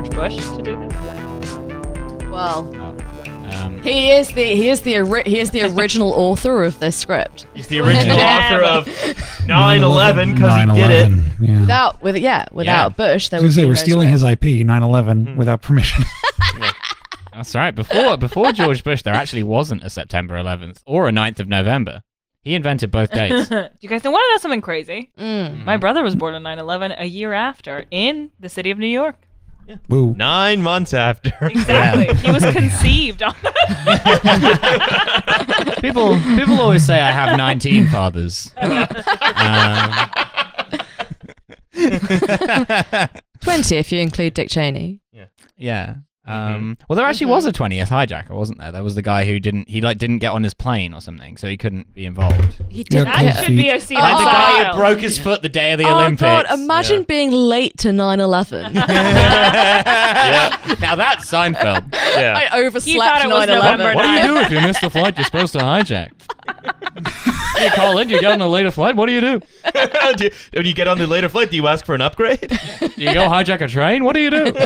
George Bush to do this? Well, Um, he is the original author of this script. He's the original Yeah. author of 9/11 because he did it. 9/11, Yeah. Without Bush, there I was would gonna say be we're no stealing script. his IP, 9/11, without permission. That's right. Before George Bush, there actually wasn't a September 11th or a 9th of November. He invented both dates. Do you guys want to know something crazy? Mm. My brother was born on 9/11 a year after in the city of New York. Woo. 9 months after. Exactly. He was conceived on People always say I have 19 fathers. 20 if you include Dick Cheney. Yeah. Well, there actually was a 20th hijacker, wasn't there? There was the guy who didn't get on his plane or something, so he couldn't be involved. He Yeah, did That cold should feet. be a scene. Like the guy file. who broke his foot the day of the Oh Olympics. God! Imagine being late to 9/11. Yeah. Now that's Seinfeld. Yeah. I overslept He thought it was 9/11. November What do you do if you miss the flight you're supposed to hijack? You call in, you get on a later flight, what do you do? When you get on the later flight, do you ask for an upgrade? Do you go hijack a train? What do you do?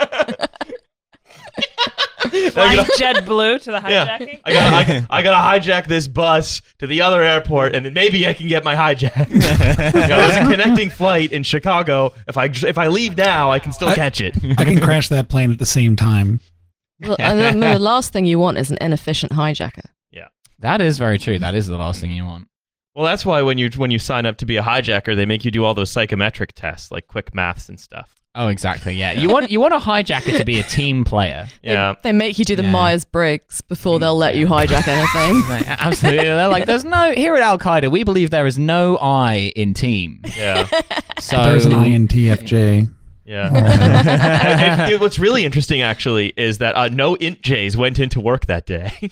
Flying JetBlue to the Yeah. hijacking. I gotta hijack this bus to the other airport, and then maybe I can get my hijack. There's a connecting flight in Chicago. If I leave now, I can still catch it. I can crash that plane at the same time. Well, the last thing you want is an inefficient hijacker. That is very true. That is the last thing you want. Well, that's why when you sign up to be a hijacker, they make you do all those psychometric tests, like quick maths and stuff. Oh, exactly. Yeah, you want a hijacker to be a team player. Yeah. They make you do the Yeah. Myers-Briggs before they'll let you hijack anything. Like, absolutely. They're like, there's no here at Al Qaeda. We believe there is no I in team. Yeah. So There's an INTFJ. Yeah. And what's really interesting, actually, is that no int J's went into work that day.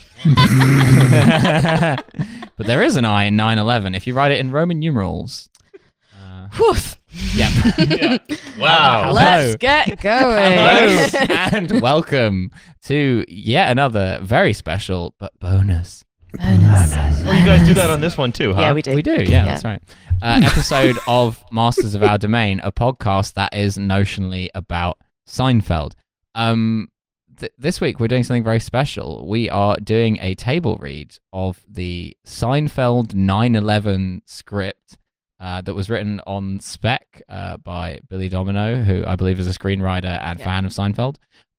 but there is an I in 9/11 if you write it in Roman numerals. Whew. Yeah. Wow. Let's get going. Hello and welcome to yet another very special but bonus. Oh, you guys do that on this one too, huh? Yeah, we do. We do, yeah, that's right. Episode of Masters of Our Domain, a podcast that is notionally about Seinfeld. This week we're doing something very special. We are doing a table read of the Seinfeld 9/11 script that was written on spec by Billy Domino, who I believe is a screenwriter and fan of Seinfeld.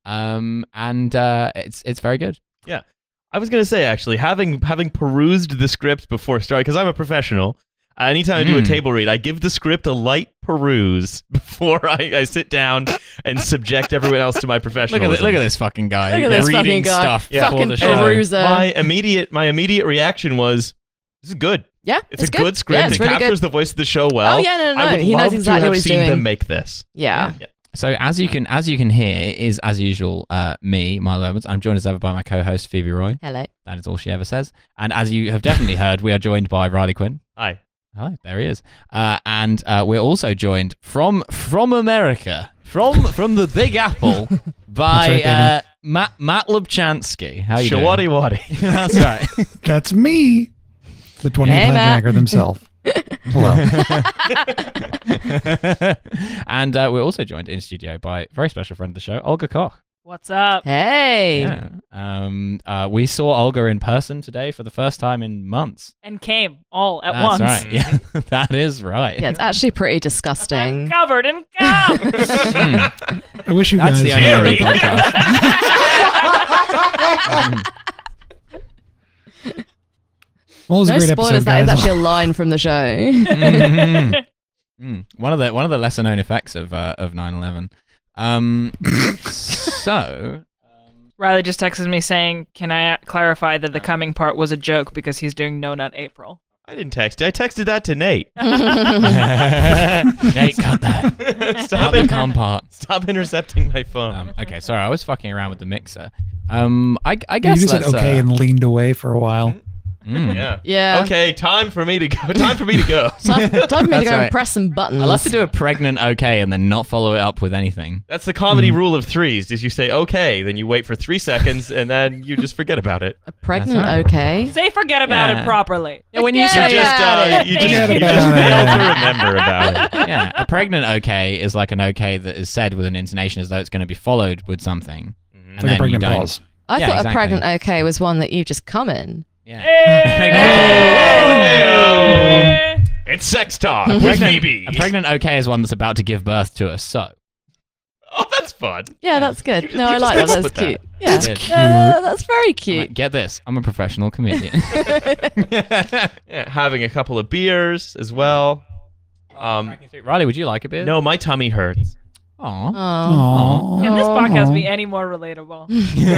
It's very good. Yeah. I was gonna say, actually, having perused the script before starting, because I'm a professional. Anytime I do a table read, I give the script a light peruse before I sit down and subject everyone else to my professionalism. Look at this fucking guy. Look at this reading fucking guy. stuff Yeah. before Fucking the show. peruser. My immediate reaction was, "This is good. Yeah, It's a good script. Yeah, it's it really captures good. the voice of the show well. Oh yeah, no. I would He knows love exactly to what have he's seen doing. them make this. Yeah. So as you can hear, it is as usual me, Milo Edwards. I'm joined as ever by my co-host Phoebe Roy. Hello. That is all she ever says. And as you have definitely heard, we are joined by Riley Quinn. Hi. Hi, there he is. And we're also joined from America, from the Big Apple, by That's right, Matt Lubchansky. How you doing? Shawadi wadi. That's right. That's me, the 20th Hey, Matt. hijacker himself. Hello. And we're also joined in studio by a very special friend of the show, Olga Koch. What's up? Hey. Yeah. We saw Olga in person today for the first time in months. And came all at That's once. right. Yeah, that is right. Yeah, it's actually pretty I'm disgusting. covered in cum. I wish you That's guys the had only Harry. podcast. Well, it was a No great spoilers. episode, That is guys. actually a line from the show. One of the lesser known effects of 9/11. So Riley just texted me saying, "Can I clarify that the coming part was a joke because he's doing No Nut April?" I didn't text you. I texted that to Nate. Nate, cut that. Stop Not the it. cum part. Stop intercepting my phone. Okay, sorry, I was fucking around with the mixer. I You guess just said let's, okay and leaned away for a while. Yeah. Yeah. Okay, time for me to go. Time for me to go. Time for me to That's go and right. press some buttons. I love to do a pregnant okay and then not follow it up with anything. That's the comedy rule of threes. Is you say okay, then you wait for 3 seconds, and then you just forget about it. a pregnant. That's right. Okay. Say forget about Yeah. it properly. Yeah, when you Yeah. say You just Forget fail about to remember about it. yeah, a pregnant okay is like an okay that is said with an intonation as though it's going to be followed with something. It's like a pregnant pause. I Yeah, thought exactly. a pregnant okay was one that you just come in. Yeah. Hey! It's sex talk. Pregnant- Maybe. A pregnant okay is one that's about to give birth to a so. Oh, that's fun. Yeah, that's good. No, I just like that. come up That's with cute. that. Yeah. Good. That's very Like, cute. get this, I'm a professional comedian. Yeah, having a couple of beers as well. Riley, would you like a beer? No, my tummy hurts. Aw. Oh. Aww. Can this podcast be any more relatable?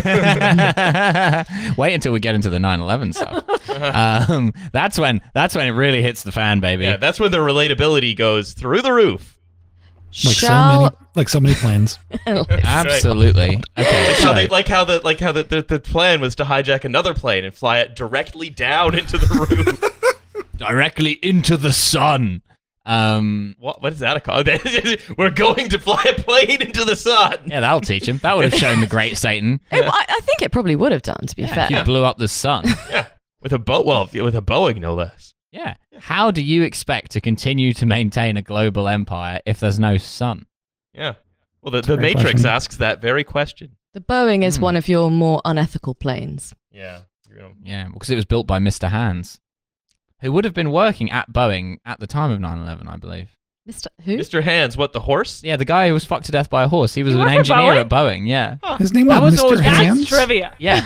Wait until we get into the 9/11 stuff. That's when it really hits the fan, baby. Yeah, that's when the relatability goes through the roof. Like so many plans. Absolutely. Okay. Like how, So, like how the plan was to hijack another plane and fly it directly down into the roof. directly into the sun. What is that called? We're going to fly a plane into the sun. Yeah, that'll teach him. That would have shown the great Satan. I think it probably would have done, to be fair. You blew up the sun. Yeah, with a boat. Well, with a Boeing, no less. Yeah. How do you expect to continue to maintain a global empire if there's no sun? Yeah. Well, the great Matrix question. asks that very question. The Boeing is Hmm. one of your more unethical planes. Yeah. Yeah, because it was built by Mr. Hands, who would have been working at Boeing at the time of 9/11, I believe. Mr. Who? Mr. Hands, what, the horse? Yeah, the guy who was fucked to death by a horse. He was He an worked for engineer Boeing? at Boeing. Yeah. His name That was was Mr. always- That's Hands. trivia. Yeah.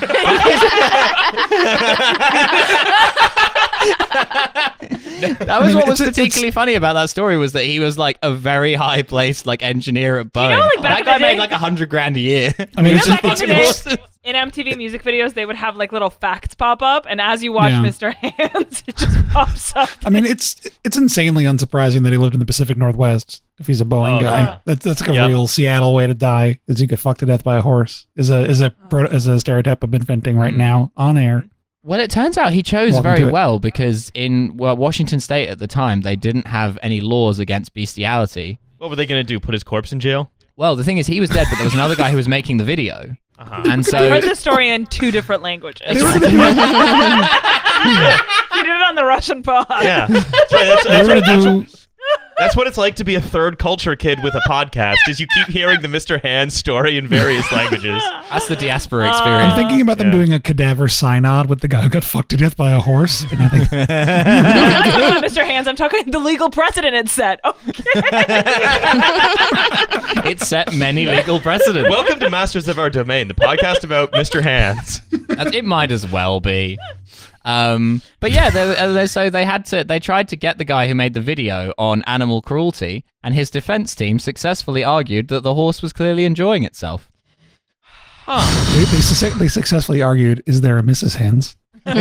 That was what was particularly funny about that story was that he was like a very high placed like engineer at Boeing. like, back that in guy the day- made like $100,000 a year. I mean, You it's know, just, back in the it's, day, in MTV music videos, they would have like little facts pop up, and as you watch Yeah. Mr. Hands, it just pops up. I mean, it's insanely unsurprising that he lived in the Pacific Northwest. If he's a Boeing Oh, guy, yeah. that's like a Yeah. real Seattle way to die. Is you get fucked to death by a horse? Is a stereotype I've been venting right now on air. Well, it turns out he chose Welcome very to it. well because in Washington State at the time, they didn't have any laws against bestiality. What were they going to do? Put his corpse in jail? Well, the thing is, he was dead, but there was another guy who was making the video. Uh-huh. And I so, heard this story in 2 different languages. They were You gonna did it on the Russian pod. Yeah. That's right. they were gonna do. That's what it's like to be a third culture kid with a podcast, is you keep hearing the Mr. Hands story in various languages. that's the diaspora I'm experience. thinking about them Yeah. doing a cadaver synod with the guy who got fucked to death by a horse. And I think, Mr. Hands, I'm talking the legal precedent it set. Okay. It set many legal precedents. Welcome to Masters of Our Domain, the podcast about Mr. Hands. It might as well be. But yeah, so they tried to get the guy who made the video on animal cruelty, and his defense team successfully argued that the horse was clearly enjoying itself. they successfully argued, "Is there a Mrs. Hands?" They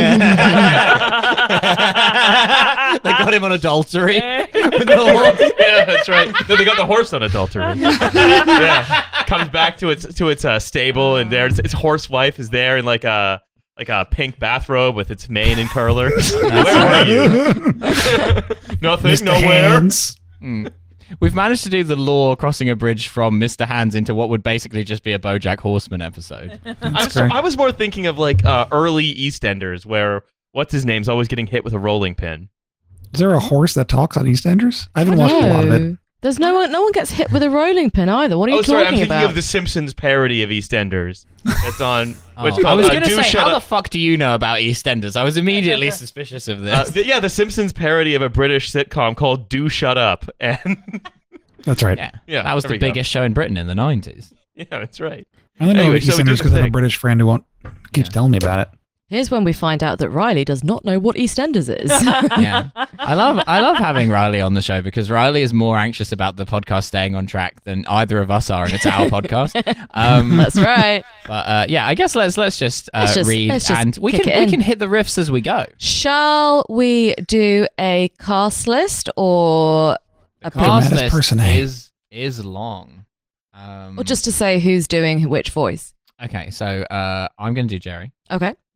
got him on adultery. Yeah, that's right. No, they got the horse on adultery. Yeah, comes back to its stable, and there's its horse wife is there in like a pink bathrobe with its mane and curlers. Where are you? Nothing. Mr. Nowhere. Hands. We've managed to do the law crossing a bridge from Mr. Hands into what would basically just be a BoJack Horseman episode. I was more thinking of like early EastEnders, where what's his name's always getting hit with a rolling pin. Is there a horse that talks on EastEnders? I haven't watched a lot of it. No. There's no one gets hit with a rolling pin either. What are you Oh, sorry, I'm talking thinking about? of the Simpsons parody of EastEnders. It's on. Which I was going going to to say, how the fuck do you know about EastEnders? I was immediately suspicious of this. the Simpsons parody of a British sitcom called Do Shut Up, and That's right. Yeah, that was there the we go. biggest show in Britain in the 90s. Yeah, that's right. I only know Anyway, about so we do EastEnders the because I have a thing. British friend who keeps telling me about it. Here's when we find out that Riley does not know what EastEnders is. Yeah, I love having Riley on the show because Riley is more anxious about the podcast staying on track than either of us are, and it's our podcast. That's right. But yeah, I guess let's just read, let's just and we kick it we in. can hit the riffs as we go. Shall we do a cast list or a Cast Cast list list person A. is long. or just to say who's doing which voice? Okay, so I'm going to do Jerry. Okay.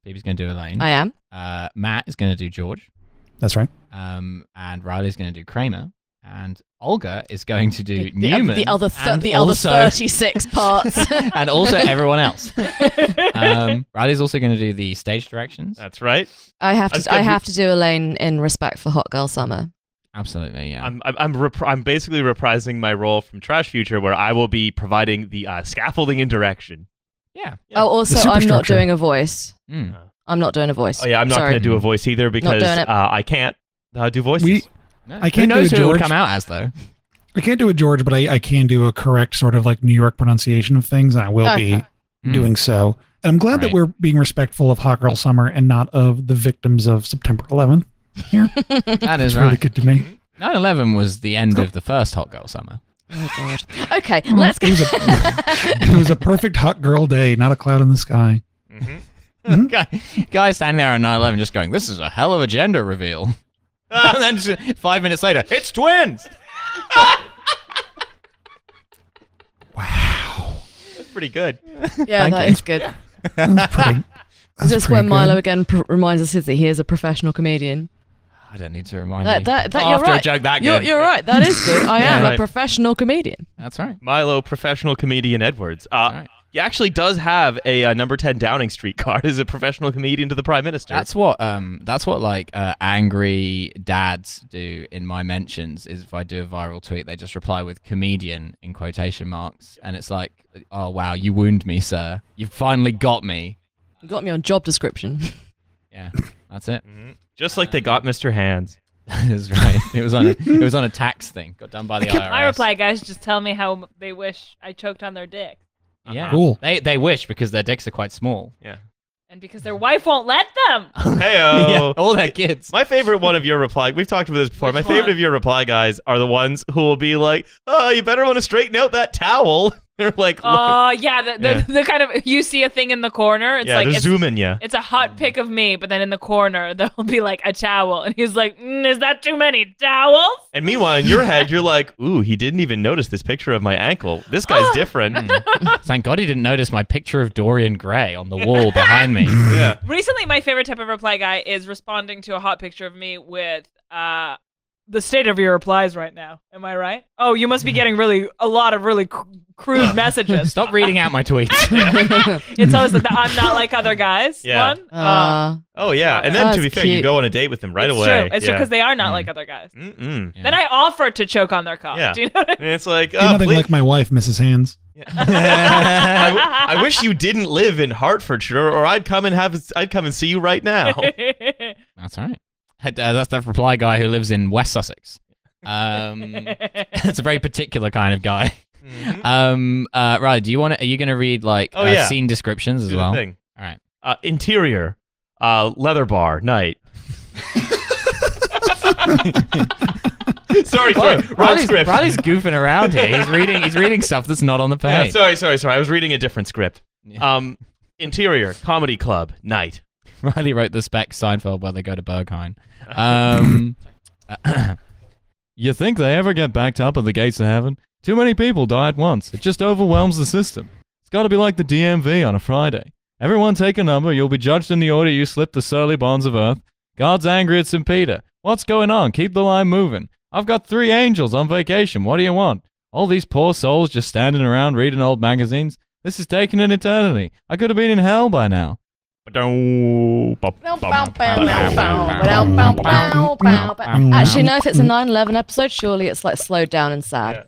Phoebe's going to do Elaine. I am. Matt is going to do George. That's right. And Riley's going to do Kramer. And Olga is going to do Newman. The other and other also- 36 parts. and also everyone else. Riley's also going to do the stage directions. That's right. I have That's to. good. I have to do Elaine in respect for Hot Girl Summer. Absolutely, yeah. I'm basically reprising my role from Trash Future, where I will be providing the scaffolding and direction. Yeah. Yeah. Oh, also, The I'm not superstructure. doing a voice. Mm. I'm not doing a voice. Oh yeah, I'm not Sorry. going to do a voice either because doing it. I can't do voices. We- No. I can't Who knows do who it will George. come out as, though? I can't do a George, but I can do a correct sort of like New York pronunciation of things, and I will be Mm. doing so. And I'm glad that Right. we're being respectful of Hot Girl Summer and not of the victims of September 11th. That is It's really right. good to me. 9/11 was the end of the first Hot Girl Summer. Oh God. Okay, let's go. It was a perfect hot girl day, not a cloud in the sky. Mhm. Guy standing there on 9/11 just going, this is a hell of a gender reveal. And then just 5 minutes later, it's twins! Wow. That's pretty good. Yeah, Thank that you. is good. That's pretty. This is where pretty Milo good. again reminds us that he is a professional comedian. I don't need to remind That, you. that, you're After right. a joke that You're, good. you're right. That is good. I Yeah, am right. a professional comedian. That's right. Milo, professional comedian Edwards. right. He actually does have a number 10 Downing Street card as a professional comedian to the Prime Minister. That's what like angry dads do in my mentions. Is if I do a viral tweet, they just reply with comedian in quotation marks, and it's like, oh wow, you wound me, sir. You finally got me. You got me on job description. Yeah, that's it. Mhm. Just like they got Mr. Hands. That is right. It was on a tax thing. Got done by the IRS. My reply, guys, just tell me how they wish I choked on their dick. Yeah. Cool. They wish because their dicks are quite small. And because their wife won't let them. Heyo. Yeah, all their kids. My favorite one of your reply, we've talked about this before. Which My favorite one? of your reply guys are the ones who will be like, oh, you better want to straighten out that towel. They're like, Oh, yeah, the kind of, you see a thing in the corner. It's yeah, like, they're it's, zooming you. it's a hot pic of me, but then in the corner, there'll be like a towel. And he's like, is that too many towels? And meanwhile, in your head, you're like, ooh, he didn't even notice this picture of my ankle. This guy's different. Thank God he didn't notice my picture of Dorian Gray on the wall behind me. Yeah. Recently, my favorite type of reply guy is responding to a hot picture of me with the state of your replies right now. Am I right? Oh, you must be getting a lot of really crude messages. Stop reading out my tweets. It's always like the I'm not like other guys Yeah. one. Oh, yeah. And then, to That's be fair, you cute. go on a date with them right it's away. True. It's true because they are not like other guys. Mm-mm. Yeah. Then I offer to choke on their cock. Yeah. Do you know what I And it's like, You're oh, nothing please. like my wife, Mrs. Hands. I wish you didn't live in Hertfordshire, or I'd come and see you right now. mean? That's right. That's the reply guy who lives in West Sussex. It's a very particular kind of guy. Mhm. Riley, are you going to read like Oh, yeah. scene descriptions as Do the well? thing. All right. Interior, leather bar, night. sorry, wrong script. Riley's goofing around here. He's reading stuff that's not on the Yeah, page. sorry. I was reading a different script. Yeah. Interior, comedy club, night. Riley wrote the spec Seinfeld where they go to Berghain. You think they ever get backed up at the gates of heaven? Too many people die at once. It just overwhelms the system. It's got to be like the DMV on a Friday. Everyone take a number. You'll be judged in the order you slipped the surly bonds of earth. God's angry at St. Peter. What's going on? Keep the line moving. I've got 3 angels on vacation. What do you want? All these poor souls just standing around reading old magazines. This is taking an eternity. I could have been in hell by now. Actually, no, if it's a 9/11 episode, surely it's like slowed down and sad.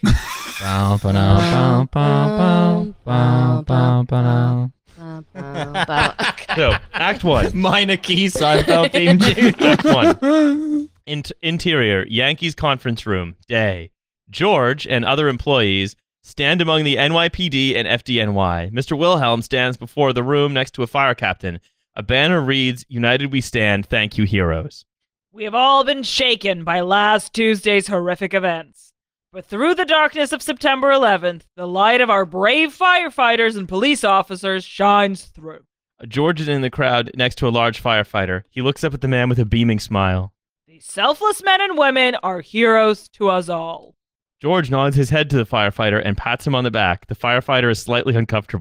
So, Act 1. Minor key Seinfeld theme tune. Act 1. Interior, Yankees conference room, day. George and other employees stand among the NYPD and FDNY. Mr. Wilhelm stands before the room next to a fire captain. A banner reads, United we stand, thank you, heroes. We have all been shaken by last Tuesday's horrific events. But through the darkness of September 11th, the light of our brave firefighters and police officers shines through. George is in the crowd next to a large firefighter. He looks up at the man with a beaming smile. These selfless men and women are heroes to us all. George nods his head to the firefighter and pats him on the back. The firefighter is slightly uncomfortable.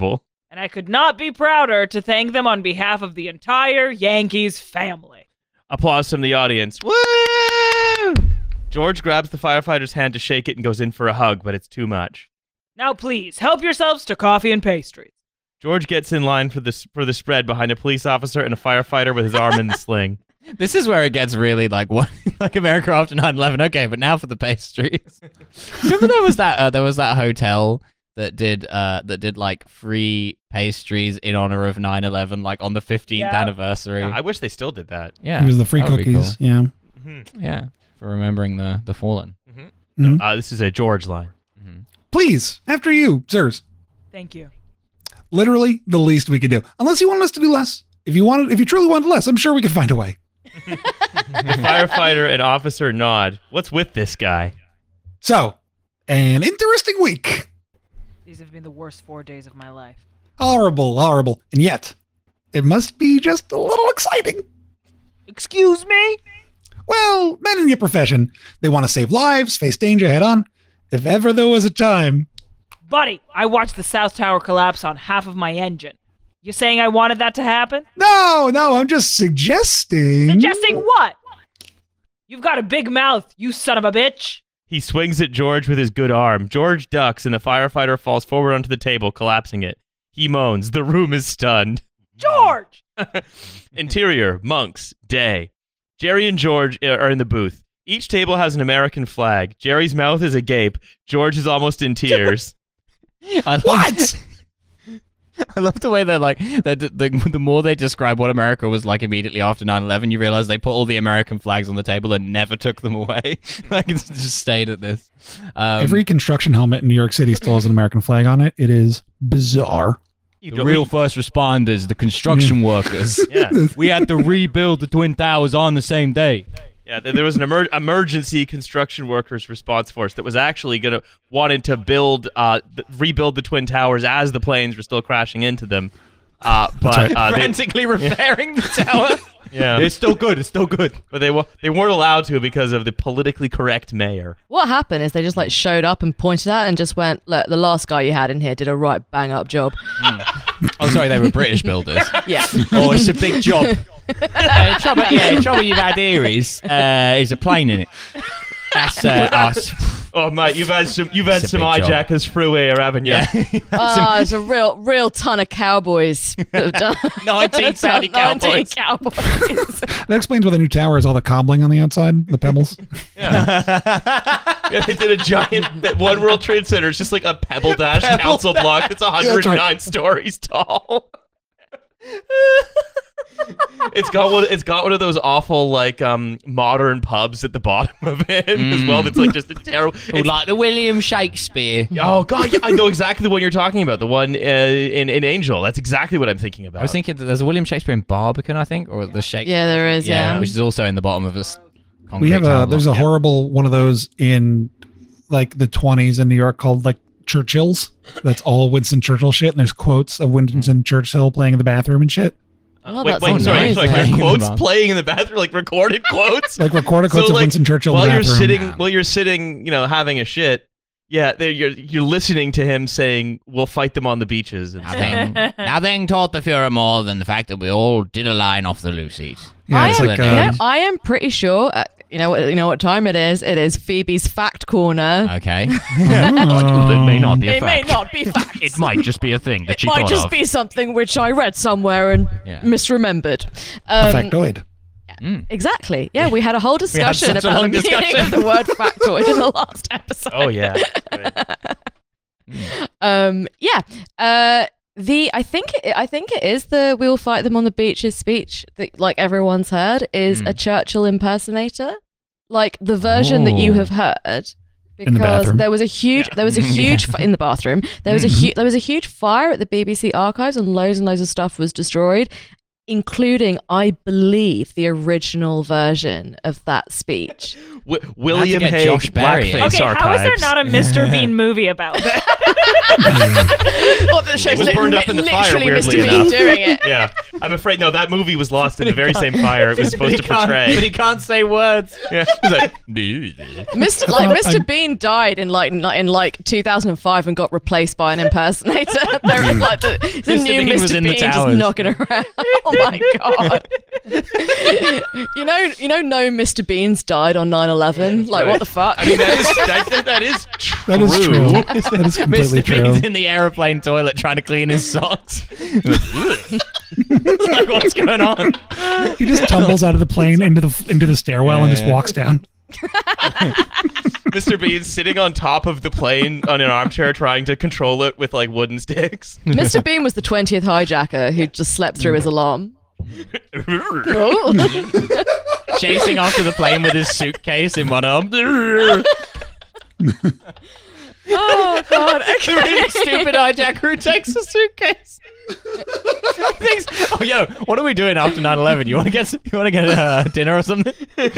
and I could not be prouder to thank them on behalf of the entire Yankees family. Applause from the audience. Woo! George grabs the firefighter's hand to shake it and goes in for a hug, but it's too much. Now please, help yourselves to coffee and pastries. George gets in line for the spread behind a police officer and a firefighter with his arm in the sling. This is where it gets really like what, like America after 9/11. Okay, but now for the pastries. Remember there was that hotel that did like free pastries in honor of 9/11, like on the 15th anniversary. Yeah, I wish they still did that. Yeah, It was the free that would be cookies. cool. Yeah. Yeah, for remembering the fallen. This is a George line. Please, after you, sirs. Thank you. Literally the least we could do. Unless you want us to do less. If you truly wanted less, I'm sure we could find a way. The firefighter and officer nod. What's with this guy? So, an interesting week. These have been the worst 4 days of my life. Horrible. And yet, it must be just a little exciting. Excuse me? Well, men in your profession, they want to save lives, face danger head on. If ever there was a time. Buddy, I watched the South Tower collapse on half of my engine. You saying I wanted that to happen? No, I'm just suggesting. Suggesting what? You've got a big mouth, you son of a bitch. He swings at George with his good arm. George ducks and the firefighter falls forward onto the table, collapsing it. He moans. The room is stunned. George! Interior, monks, day. Jerry and George are in the booth. Each table has an American flag. Jerry's mouth is agape. George is almost in tears. What? I love the way they're like, the more they describe what America was like immediately after 9/11, you realize they put all the American flags on the table and never took them away. Like, it's just stayed at this. Every construction helmet in New York City still has an American flag on it. It is bizarre. the real first responders, the construction workers. Yeah. We had to rebuild the Twin Towers on the same day. Yeah, there was an emergency construction workers response force that was actually wanted to rebuild the Twin Towers as the planes were still crashing into them. But Frantically repairing the tower. Yeah, It's still good. It's still good. but they weren't allowed to because of the politically correct mayor. What happened is they just like showed up and pointed at it and just went, look, the last guy you had in here did a right bang up job. Oh, sorry, they were British builders. Yeah. Oh, it's a big job. The trouble you've had here is a plane in it. That's us. Oh mate, you've had some It's a big job. hijackers through here, haven't you? Oh, it's a real ton of cowboys. 19 Saudi 19 cowboys. cowboys. That explains why the new tower has all the cobbling on the outside, the pebbles. Yeah, they did a giant that One World Trade Center. It's just like a pebble dash council block. It's 109 stories tall. It's got one of those awful like modern pubs at the bottom of it as well. That's like just a terrible. Oh, like the William Shakespeare. Oh god, yeah, I know exactly the one you're talking about. The one in Angel. That's exactly what I'm thinking about. I was thinking that there's a William Shakespeare in Barbican, I think, or the Shakespeare. Yeah, there is, yeah. Which is also in the bottom of this. We have there's a horrible one of those in like the 20s in New York called like Churchill's. That's all Winston Churchill shit, and there's quotes of Winston Churchill playing in the bathroom and shit. Oh, wait, that's sorry, amazing. like quotes Wow. playing in the bathroom, like recorded quotes. Like recorded quotes So, of like, Winston Churchill while in the you're bathroom. sitting, having a shit. Yeah, you're listening to him saying, "We'll fight them on the beaches." And Nothing taught the Fuhrer more than the fact that we all did a line off the Lucy's. Yeah, I it's am, like I am pretty sure. You know what time it is? It is Phoebe's fact corner. Okay. It may not be a It may fact. not be fact. It might just be a thing that It might just be something which I read somewhere and Yeah. misremembered. a factoid. Exactly. Yeah, we had a whole discussion such a about long the meaning discussion. of the word factoid in the last episode. Oh yeah. Yeah. I think it is the "We'll fight them on the beaches" speech that like everyone's heard is a Churchill impersonator, like the version that you have heard. In the Because bathroom. there was a huge in the bathroom. There was a huge fire at the BBC archives, and loads of stuff was destroyed, including, I believe, the original version of that speech. William get Hague Josh Barry in. Blackface Okay, how is there Archives. not a Mr. Bean movie about that? What the show's was burned up in the fire, literally weirdly Mr. Bean enough. doing it. Yeah, I'm afraid no. That movie was lost in the very same fire it was supposed to But portray. he can't say words. Yeah, he's like, Mr. Bean died in 2005 and got replaced by an impersonator. They're like the Mr. new Bean was Mr. in the Bean just towers. knocking around. Oh my god! you know, no Mr. Beans died on 9/11. Like, what the fuck? I mean, that is true. That is true. That is completely Mr. true. Bean's in the aeroplane toilet trying to clean his socks. It's like, what's going on? He just tumbles out of the plane into the stairwell and just Yeah. walks down. Mr. Bean sitting on top of the plane on an armchair trying to control it with like wooden sticks. Mr. Bean was the 20th hijacker who just slept through his alarm. Oh. Chasing after the plane with his suitcase in one arm. Oh god! The really stupid hijacker who takes a suitcase. Thinks, oh, yo, what are we doing after 9/11? You want to get dinner or something? And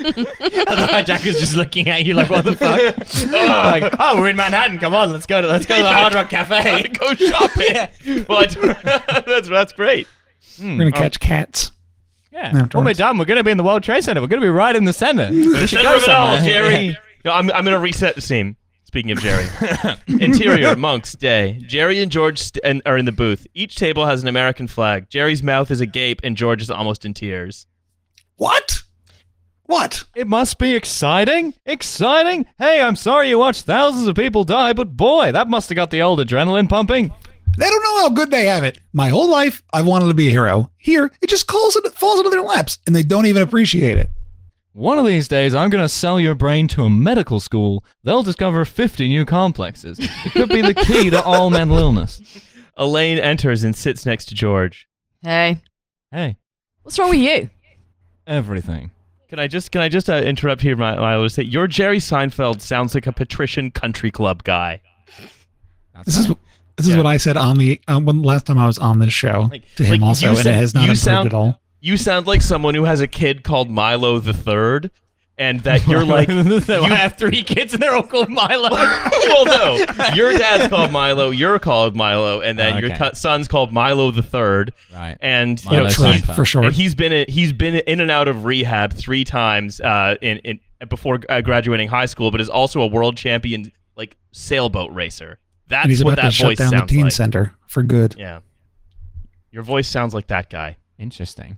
the hijacker's just looking at you like, what the fuck? Like, oh, we're in Manhattan. Come on, let's go to the Hard Rock Cafe. Go shopping. Well, that's great. We're gonna catch cats. Yeah. No, When we're done, we're going to be in the World Trade Center. We're going to be right in the center. We should Center go of it all, somewhere. Jerry. No, I'm going to reset the scene. Speaking of Jerry. Interior, Monk's Day. Jerry and George are in the booth. Each table has an American flag. Jerry's mouth is agape, and George is almost in tears. What? What? It must be exciting. Exciting? Hey, I'm sorry you watched thousands of people die, but boy, that must have got the old adrenaline pumping. They don't know how good they have it. My whole life, I wanted to be a hero. Here, it just falls into their laps, and they don't even appreciate it. One of these days, I'm going to sell your brain to a medical school. They'll discover 50 new complexes. It could be the key to all mental illness. Elaine enters and sits next to George. Hey, Hey, what's wrong with you? everything. Can I just interrupt here, Milo, to say your Jerry Seinfeld sounds like a patrician country club guy. This is what I said on the when last time I was on this show to him also, you and it has not you improved sound, at all. You sound like someone who has a kid called Milo the Third, and that you're like, I have 3 kids and they're all called Milo. well, no, your dad's called Milo, you're called Milo, and then your Okay. son's called Milo the Third, Right. and you Milo know, Seinfeld. For sure. and he's been in and out of rehab 3 times in before graduating high school, but is also a world champion like sailboat racer. And he's That's what about to that shut voice down the sounds teen like. center for good. Yeah, your voice sounds like that guy. Interesting.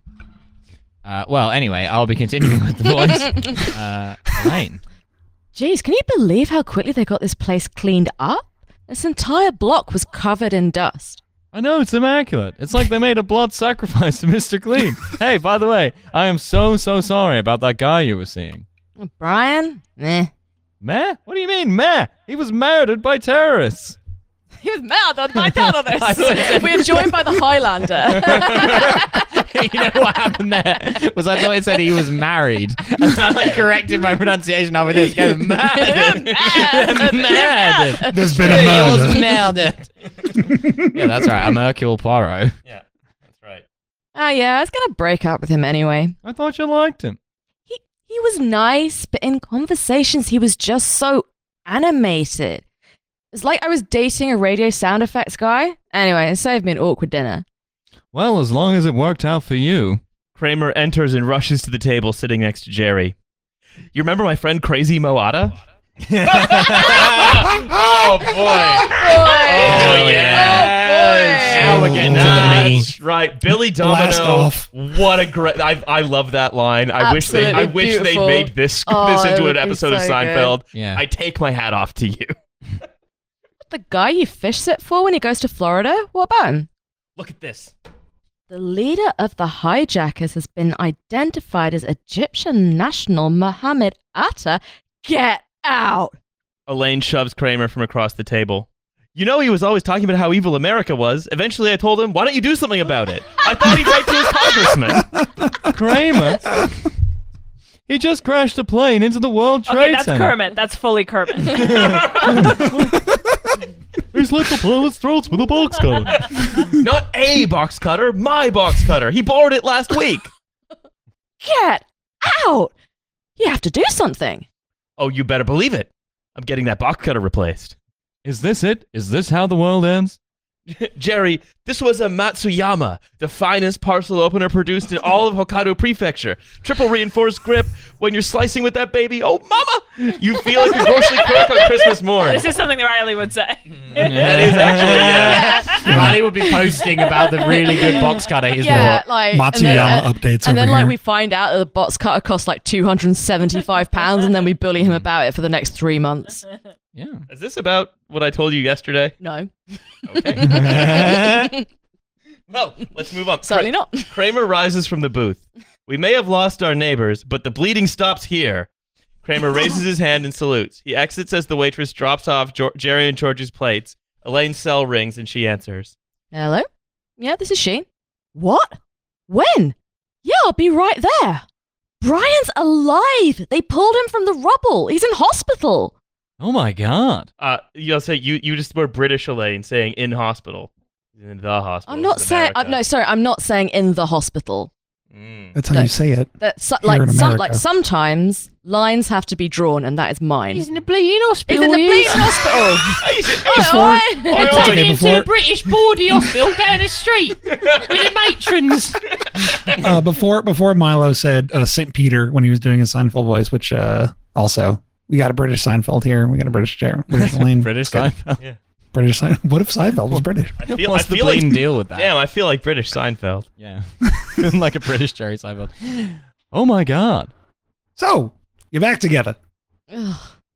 Well, anyway, I'll be continuing with the voice. Elaine. Jeez, can you believe how quickly they got this place cleaned up? This entire block was covered in dust. I know, it's immaculate. It's like they made a blood sacrifice to Mr. Clean. Hey, by the way, I am so sorry about that guy you were seeing. Brian? Meh. Meh? What do you mean, meh? He was murdered by terrorists. He was mad on my dad on I thought it this. said- We're joined by the Highlander. You know what happened there? Was I thought it said he was married. And I corrected my pronunciation over this. Go, murdered. Murdered. There's been a He was murder. murdered. Yeah, that's right. I'm Hercule Poirot. Yeah, that's right. Yeah, I was gonna break up with him anyway. I thought you liked him. He was nice, but in conversations he was just so animated. It's like I was dating a radio sound effects guy. Anyway, it saved me an awkward dinner. Well, as long as it worked out for you. Kramer enters and rushes to the table sitting next to Jerry. You remember my friend Crazy Moata? Oh, boy. Oh, yes. Now we're getting to the That's right. Billy Blast Domino. off. What a great... I love that line. I wish they Absolutely beautiful. made this Oh, it into would an be episode of so Seinfeld. Yeah. I take my hat off to you. The guy you fish sit for when he goes to Florida? What about him? Look at this. The leader of the hijackers has been identified as Egyptian national Mohammed Atta. Get out! Elaine shoves Kramer from across the table. You know, he was always talking about how evil America was. Eventually, I told him, why don't you do something about it? I thought he'd write to his congressman. Kramer? He just crashed a plane into the World Trade Okay, that's Center. Kermit. That's fully Kermit. He slit the pilot's throats with a box cutter. Not a box cutter, my box cutter. He borrowed it last week. Get out! You have to do something. Oh, you better believe it. I'm getting that box cutter replaced. Is this it? Is this how the world ends? Jerry, this was a Matsuyama, the finest parcel opener produced in all of Hokkaido Prefecture. Triple reinforced grip when you're slicing with that baby. Oh, mama! You feel like a grocery clerk on Christmas morning. This is something that Riley would say. That is actually, Riley would be posting about the really good box cutter he's bought. like Matsuyama updates And then over like here. we find out that the box cutter costs like £275, and then we bully him about it for the next 3 months. Yeah. Is this about what I told you yesterday? No, Okay. Well, let's move on. certainly not. Kramer rises from the booth. We may have lost our neighbors, but the bleeding stops here. Kramer raises his hand and salutes. He exits as the waitress drops off Jerry and George's plates. Elaine's cell rings and she answers. Hello? Yeah, this is she. What? When? Yeah, I'll be right there. Brian's alive. They pulled him from the rubble. He's in hospital. Oh my god. You'll say you just were British, Elaine, saying in hospital. In the hospital. I'm not This is saying. America. No, sorry. I'm not saying in the hospital. That's how you say it. That Here in America. like sometimes lines have to be drawn, and that is mine. He's in the bleeding He's hospital. in the he bleeding is. hospital. They're Oi, taking him before- to the British Bawdy Hospital down the street with the matrons. Before Milo said St. Peter when he was doing his Seinfeld voice, which also we got a British Seinfeld here. We got a British British Lane. British Seinfeld. British Seinfeld. What if Seinfeld was British? I feel What's the like bleeding deal with that? damn. I feel like British Seinfeld. Yeah. Like a British Jerry Seinfeld. Oh my god. So you're back together. Ugh.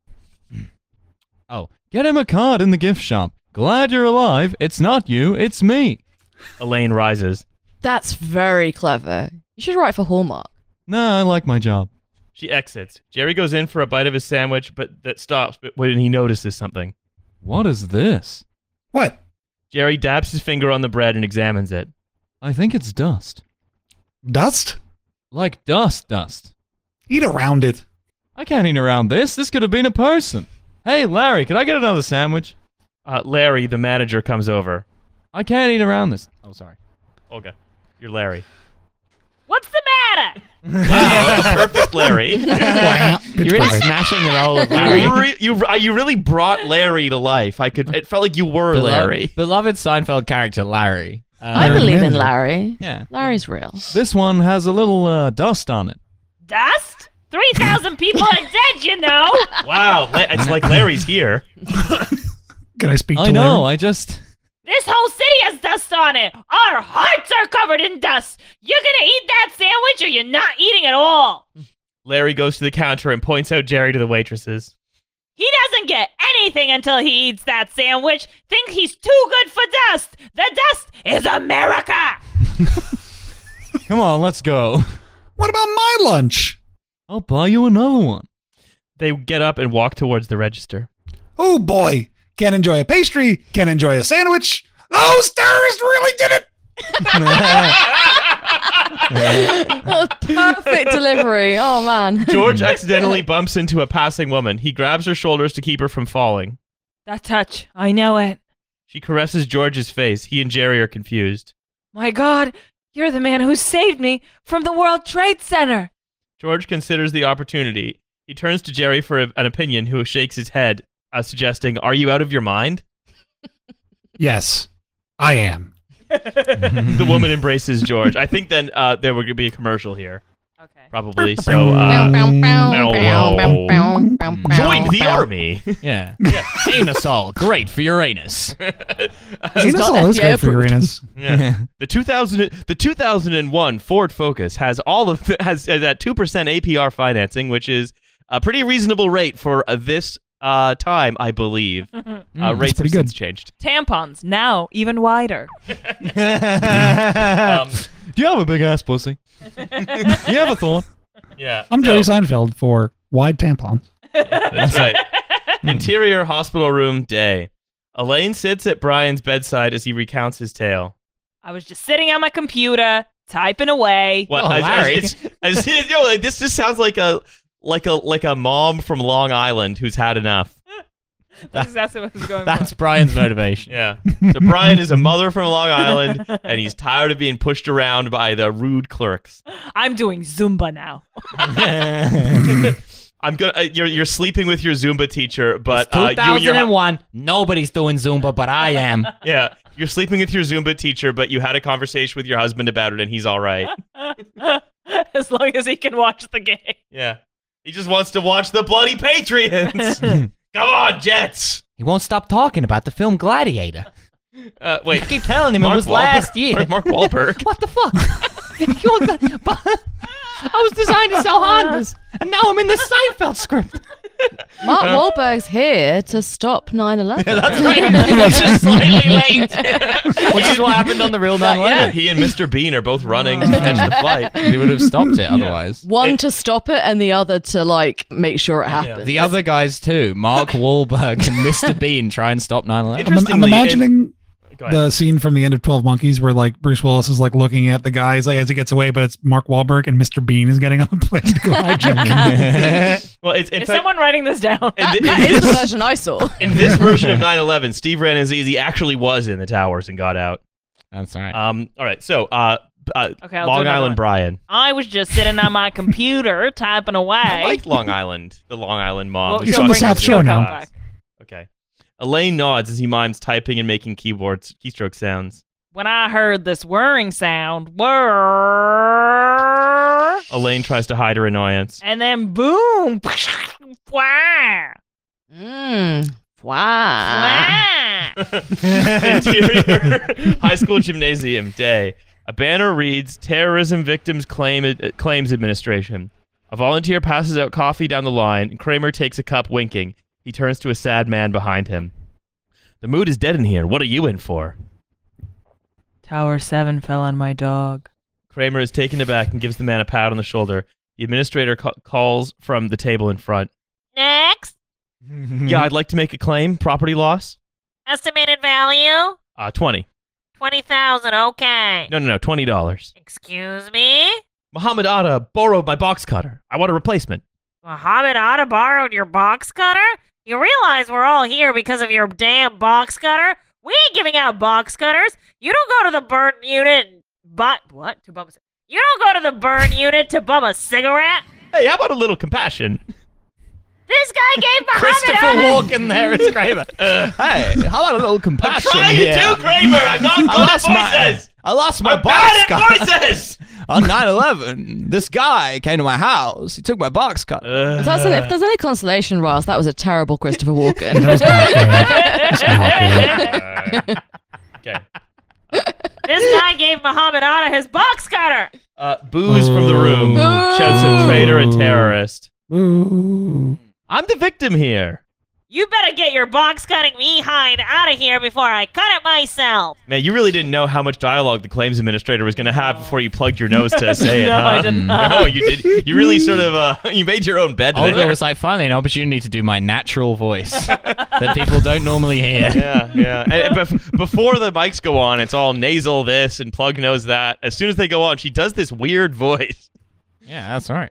Oh, get him a card in the gift shop. Glad you're alive. It's not you, it's me. Elaine rises. That's very clever. You should write for Hallmark. Nah, I like my job. She exits. Jerry goes in for a bite of his sandwich, but that stops when he notices something. What is this? What? Jerry dabs his finger on the bread and examines it. I think it's dust. Dust? Like dust. Eat around it. I can't eat around this. This could have been a person. Hey, Larry, can I get another sandwich? Larry, the manager, comes over. I can't eat around this. Oh, sorry. Okay, you're Larry. What's the matter? Wow, perfect Larry. You're really smashing the role of Larry. You really brought Larry to life. It felt like you were Larry. Beloved Seinfeld character, Larry. I Larry believe in Manager. Larry. Yeah. Larry's real. This one has a little dust on it. Dust? 3,000 people are dead, you know. Wow, it's like Larry's here. Can I speak to I know, Larry? I just... This whole city has dust on it. Our hearts are covered in dust. You're gonna eat that sandwich or you're not eating at all. Larry goes to the counter and points out Jerry to the waitresses. He doesn't get anything until he eats that sandwich. Think he's too good for dust. The dust is America. Come on, let's go. What about my lunch? I'll buy you another one. They get up and walk towards the register. Oh boy. Can't enjoy a pastry. Can't enjoy a sandwich. Those terrorists really did it. Perfect delivery. Oh man. George accidentally bumps into a passing woman. He grabs her shoulders to keep her from falling. That touch, I know it. She caresses George's face. He and Jerry are confused. My God, you're the man who saved me from the World Trade Center. George considers the opportunity. He turns to Jerry for an opinion, who shakes his head, suggesting, "Are you out of your mind?" Yes, I am. The woman embraces George. I think then there would be a commercial here, Okay. probably. So, Bow, bow, bow, no. bow, bow, bow, bow, bow, join the bow. army. Yeah. Anusol, great for Uranus. Anus got all is FDA great for approved. Uranus. Yeah. The 2001 Ford Focus has has that 2% APR financing, which is a pretty reasonable rate for this time, I believe. Rates pretty have good. since changed. Tampons, now even wider. Do you have a big ass pussy? You have a thorn? Yeah. I'm Jerry Seinfeld for wide tampons. That's right. Interior hospital room day. Elaine sits at Brian's bedside as he recounts his tale. I was just sitting on my computer, typing away. What? Oh, Larry. This just sounds like a mom from Long Island who's had enough. That's exactly what he's going That's for. Brian's motivation. Yeah. So Brian is a mother from Long Island, and he's tired of being pushed around by the rude clerks. I'm doing Zumba now. I'm gonna. You're sleeping with your Zumba teacher, but It's you and your 2001. Nobody's doing Zumba, but I am. yeah, you're sleeping with your Zumba teacher, but you had a conversation with your husband about it, and he's all right. As long as he can watch the game. Yeah, he just wants to watch the bloody Patriots. Come on, Jets. He won't stop talking about the film Gladiator. Wait, I keep telling him Mark it was Wahlberg? last year. Mark Wahlberg. What the fuck? I was designed to sell Hondas, and now I'm in the Seinfeld script. Mark Wahlberg's here to stop 9/11. That's right. He's just slightly late. Which is what happened on the real 9/11. Yeah, he and Mr. Bean are both running to catch the flight. He would have stopped it otherwise. One to stop it, and the other to like make sure it happens. The other guys too, Mark Wahlberg and Mr. Bean, try and stop 9/11. I'm Interestingly, imagining Go ahead. the scene from the end of 12 Monkeys where like Bruce Willis is like looking at the guys like as he gets away, but it's Mark Wahlberg and Mr. Bean is getting on the plane to go hijack. Well, it's in Is fact, someone writing this down? That is the version I saw. in this version of 9/11, Steve Rannazzisi actually was in the towers and got out. That's right. All right, so Okay, I'll do Long another Island one. Brian. I was just sitting on my computer typing away. I like Long Island, the Long Island mom. Well, We He's she'll from the talked bring about South it Shore in the now. past. Okay. Elaine nods as he mimes typing and making keystroke sounds. When I heard this whirring sound, whir, Elaine tries to hide her annoyance. and then boom, wow, Wow. Interior high school gymnasium day. A banner reads Terrorism Victims Claims Administration. A volunteer passes out coffee down the line, and Kramer takes a cup winking. He turns to a sad man behind him. The mood is dead in here. What are you in for? Tower 7 fell on my dog. Kramer is taken aback and gives the man a pat on the shoulder. The administrator calls from the table in front. Next, Yeah, I'd like to make a claim. Property loss? estimated value 20. 20,000. Okay. No, $20. Excuse me. Muhammad Atta borrowed my box cutter. I want a replacement. Muhammad Atta borrowed your box cutter? You realize we're all here because of your damn box cutter? We ain't giving out box cutters. You don't go to the burn unit, but what? To bum a, you don't go to the burn unit to bum a cigarette. Hey, how about a little compassion? This guy gave Muhammad Christopher Atta. Walken there is Kramer. Hey, how about a little compassion here? Kramer. I'm not good I lost my box Bad cutter. at voices! On 9/11, this guy came to my house. He took my box cutter. If there's any consolation, Ross, that was a terrible Christopher Walken. Okay. This guy gave Muhammad Atta his box cutter. Booze from the room. Shouts a traitor and terrorist. Ooh. I'm the victim here. You better get your box cutting behind out of here before I cut it myself. Man, you really didn't know how much dialogue the claims administrator was going to have before you plugged your nose to say it, No, huh? I did not. No, you did. You really sort of, you made your own bed Olga there. was like, finally, an opportunity to do my natural voice that people don't normally hear. Yeah. And before the mics go on, it's all nasal this and plug nose that. As soon as they go on, she does this weird voice. Yeah, that's right.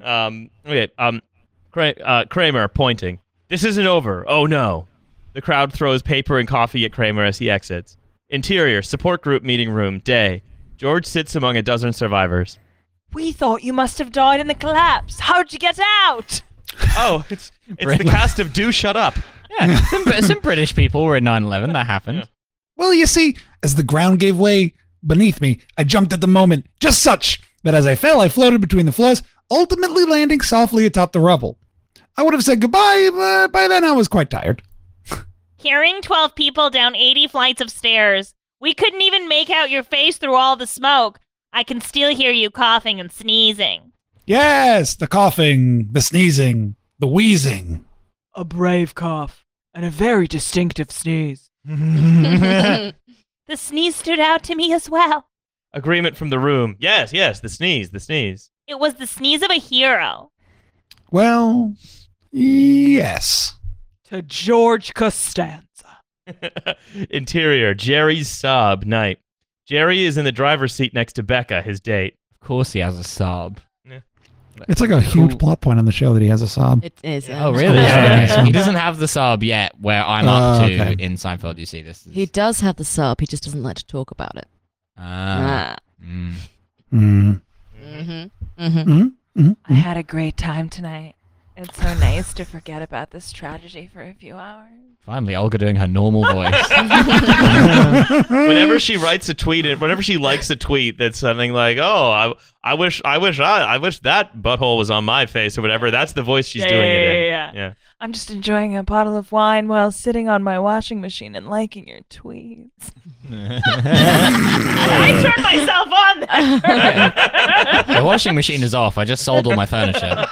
Kramer pointing. This isn't over. Oh no. The crowd throws paper and coffee at Kramer as he exits. Interior, support group meeting room, day. George sits among a dozen survivors. We thought you must have died in the collapse. How'd you get out? Oh, it's the cast of Do Shut Up. Yeah, some British people were in 9/11. That happened. Yeah. Well, you see, as the ground gave way beneath me, I jumped at the moment, just such that as I fell, I floated between the floors, ultimately landing softly atop the rubble. I would have said goodbye, but by then I was quite tired. Carrying 12 people down 80 flights of stairs. We couldn't even make out your face through all the smoke. I can still hear you coughing and sneezing. Yes, the coughing, the sneezing, the wheezing. A brave cough and a very distinctive sneeze. That's The sneeze stood out to me as well. Agreement from the room. Yes, the sneeze. It was the sneeze of a hero. Well, yes. To George Costanza. Interior, Jerry's sob, night. Jerry is in the driver's seat next to Becca, his date. Of course, he has a sob. It's like a huge Cool. plot point on the show that he has a sob. It is. Oh, really? Yeah. He doesn't have the sub yet where I'm up to okay. in Seinfeld. You see this? He does have the sub. He just doesn't like to talk about it. Ah. Mm. Mm. Mm-hmm. Mm-hmm. I had a great time tonight. It's so nice to forget about this tragedy for a few hours. Finally, Olga doing her normal voice. Whenever she writes a tweet, and whenever she likes a tweet that's something like, "Oh, I wish that butthole was on my face" or whatever, that's the voice she's doing it in. Yeah. I'm just enjoying a bottle of wine while sitting on my washing machine and liking your tweets. I turned myself on there. The washing machine is off. I just sold all my furniture.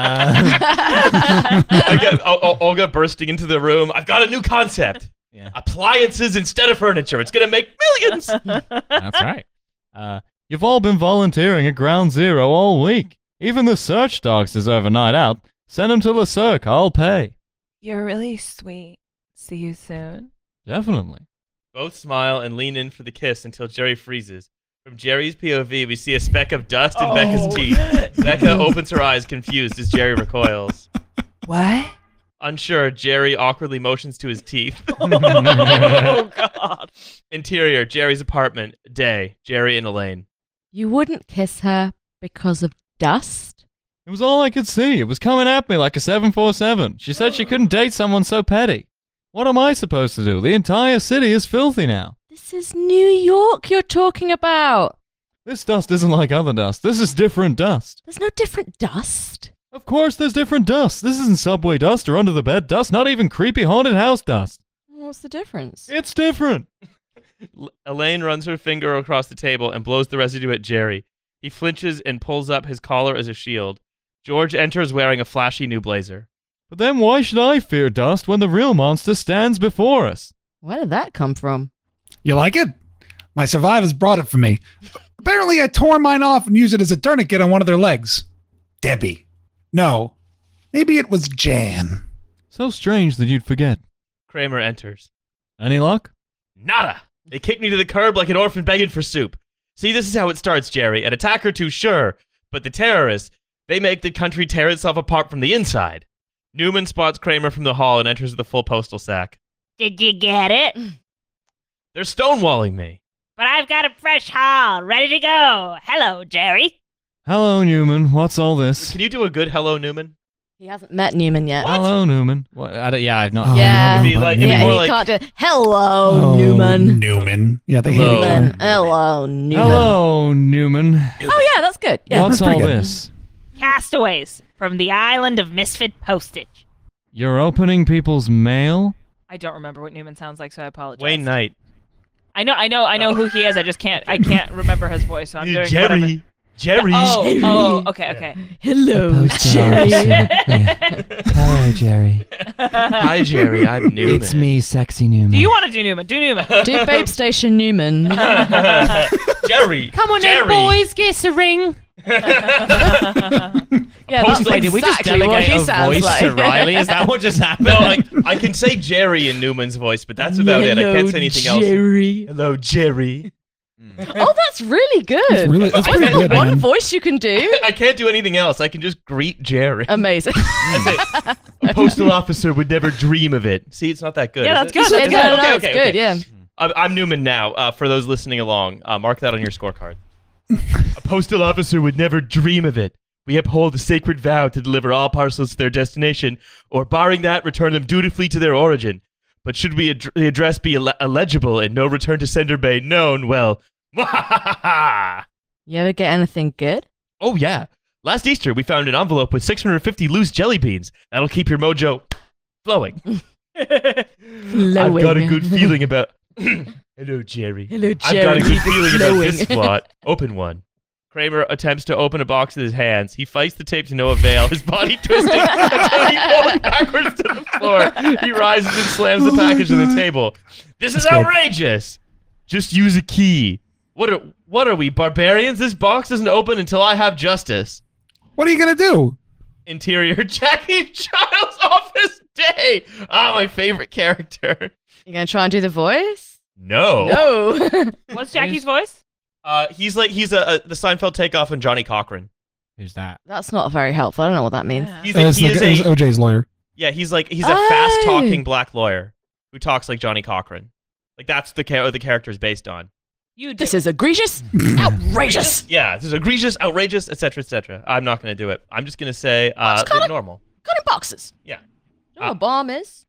I get Olga bursting into the room. I've got a new concept. Yeah. Appliances instead of furniture. It's gonna make millions. That's right. You've all been volunteering at Ground Zero all week. Even the search dogs deserve a night out. Send them to the Cirque. I'll pay. You're really sweet. See you soon. Definitely. Both smile and lean in for the kiss until Jerry freezes. From Jerry's POV, we see a speck of dust in Becca's teeth. Becca opens her eyes, confused, as Jerry recoils. What? Unsure, Jerry awkwardly motions to his teeth. Oh God. Interior, Jerry's apartment. Day, Jerry and Elaine. You wouldn't kiss her because of dust? It was all I could see. It was coming at me like a 747. She said she couldn't date someone so petty. What am I supposed to do? The entire city is filthy now. This is New York you're talking about. This dust isn't like other dust. This is different dust. There's no different dust. Of course there's different dust. This isn't subway dust or under the bed dust, not even creepy haunted house dust. What's the difference? It's different. Elaine runs her finger across the table and blows the residue at Jerry. He flinches and pulls up his collar as a shield. George enters wearing a flashy new blazer. But then why should I fear dust when the real monster stands before us? Where did that come from? You like it? My survivors brought it for me. Apparently, I tore mine off and used it as a tourniquet on one of their legs. Debbie. No. Maybe it was Jan. So strange that you'd forget. Kramer enters. Any luck? Nada! They kicked me to the curb like an orphan begging for soup. See, this is how it starts, Jerry. An attack or two, sure. But the terrorists, they make the country tear itself apart from the inside. Newman spots Kramer from the hall and enters with a full postal sack. Did you get it? They're stonewalling me. But I've got a fresh haul ready to go. Hello, Jerry. Hello, Newman. What's all this? Can you do a good hello, Newman? He hasn't met Newman yet. Hello, Newman. What? I've not. Oh, Yeah. It'd be like- Yeah, more he like- can't do it. Hello, Newman. Newman. Yeah, they Hello. hate each other. Newman. Hello, Newman. Hello, Newman. Oh, yeah, that's good. Yeah. What's that's pretty all good. this? Castaways from the island of Misfit Postage. You're opening people's mail? I don't remember what Newman sounds like, so I apologize. Wayne Knight. I know who he is. I just can't remember his voice. So I'm doing whatever. Jerry. Oh, okay. Hello, Jerry. Hello, Jerry. Hi, Jerry. I'm Newman. me, sexy Newman. Do you want to do Newman? Do Newman. Do Babe Station Newman. Jerry. Come on Jerry. then, boys, give us a ring. Yeah, that's Wait, did we just exactly what delegate he a sounds voice like. to Riley? Is that what just happened? No, I can say Jerry in Newman's voice, but that's about it. I can't say anything else. Jerry. Hello, Jerry. Oh, that's really good. That's I pretty think good, one man. voice you can do. I can't do anything else. I can just greet Jerry. Amazing. A postal officer would never dream of it. See, it's not that good. Yeah, is that's it? good. It's That's good. good. No, it's good. Yeah. I'm Newman now. For those listening along, mark that on your scorecard. A postal officer would never dream of it. We uphold the sacred vow to deliver all parcels to their destination, or barring that, return them dutifully to their origin. But should the address be illegible and no return to sender bay known, well, You ever get anything good? oh yeah. Last Easter, we found an envelope with 650 loose jelly beans. That'll keep your mojo flowing. I've got a good feeling about... Hello, Jerry. Hello, I've got a good Jerry. feeling about this Flowing. plot. Open one. Kramer attempts to open a box with his hands. He fights the tape to no avail, his body twisting until he falls backwards to the floor. He rises and slams the package on the table. This is That's good. outrageous! Just use a key. What are we, barbarians? This box doesn't open until I have justice. What are you going to do? Interior, Jackie Child's office day! Ah, my favorite character. You gonna try and do the voice? No. No. What's Jackie's voice? He's the Seinfeld takeoff on Johnny Cochran. Who's that? That's not very helpful. I don't know what that means. Yeah. He's It's OJ's lawyer. yeah, he's a Oh. fast-talking black lawyer who talks like Johnny Cochran. Like that's the character is based on. You This do. is egregious, outrageous. Yeah, this is egregious, outrageous, etc., etc. I'm not going to do it. I'm just going to say kinda- normal. Cutting boxes. Yeah. You know what a bomb is?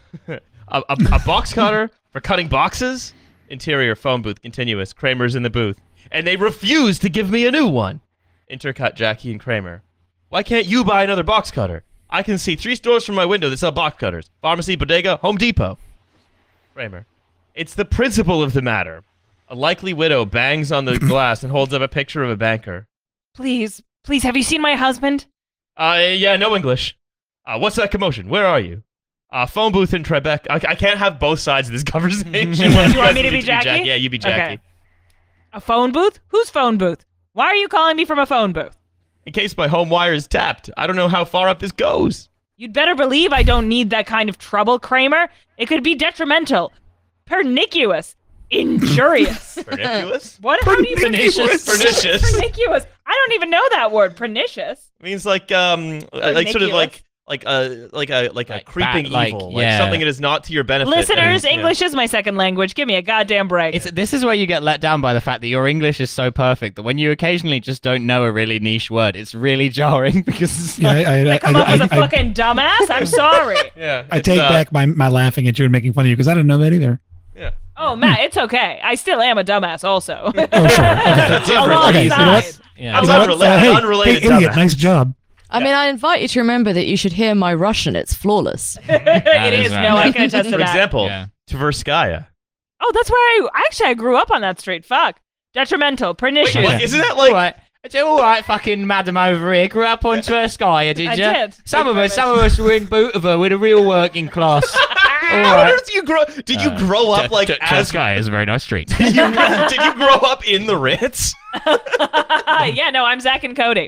A box cutter for cutting boxes. Interior phone booth continuous. Kramer's in the booth, and they refuse to give me a new one. Intercut Jackie and Kramer. Why can't you buy another box cutter? I can see 3 stores from my window that sell box cutters: pharmacy, bodega, Home Depot. Kramer. It's the principle of the matter. A likely widow bangs on the glass and holds up a picture of a banker. Please, please, have you seen my husband? Yeah, no English. What's that commotion? Where are you? Phone booth in Tribeca. I can't have both sides of this conversation. Do you want me to be Jackie? Yeah, you be Jackie. Okay. A phone booth? Whose phone booth? Why are you calling me from a phone booth? In case my home wire is tapped. I don't know how far up this goes. You'd better believe I don't need that kind of trouble, Kramer. It could be detrimental, pernicious, injurious. Pernicious? What? How do you Pernicious. Pernicious. Pernicious. I don't even know that word. Pernicious. Means like sort of like a creeping bad, evil, yeah. something that is not to your benefit. Listeners, and, English is my second language. Give me a goddamn break. This is where you get let down by the fact that your English is so perfect that when you occasionally just don't know a really niche word, it's really jarring because it's Yeah, like, Come up with a fucking dumbass? I'm sorry. Yeah, I it's, take back my laughing at you and making fun of you because I didn't know that either. Yeah. Oh, Matt, it's okay. I still am a dumbass also. Oh, sure. Okay. Alongside. Okay, you know what? yeah. I'm You know what? unrelated- unrelated hey, idiot, dumbass. nice job. I mean, I invite you to remember that you should hear my Russian. It's flawless. It is is. right. No, I can attest to For that. example, Yeah. Tverskaya. Oh, that's where I grew up on that street. Fuck. Detrimental, pernicious. Wait, what? Isn't that like? All right, fucking madam over here. Grew up on Tverskaya, did I you? did. Some of us were in Butova with a real working class. How on right. earth did you grow up like as? Tverskaya is a very nice street. Did you grow up in the Ritz? Yeah, no, I'm Zach and Cody.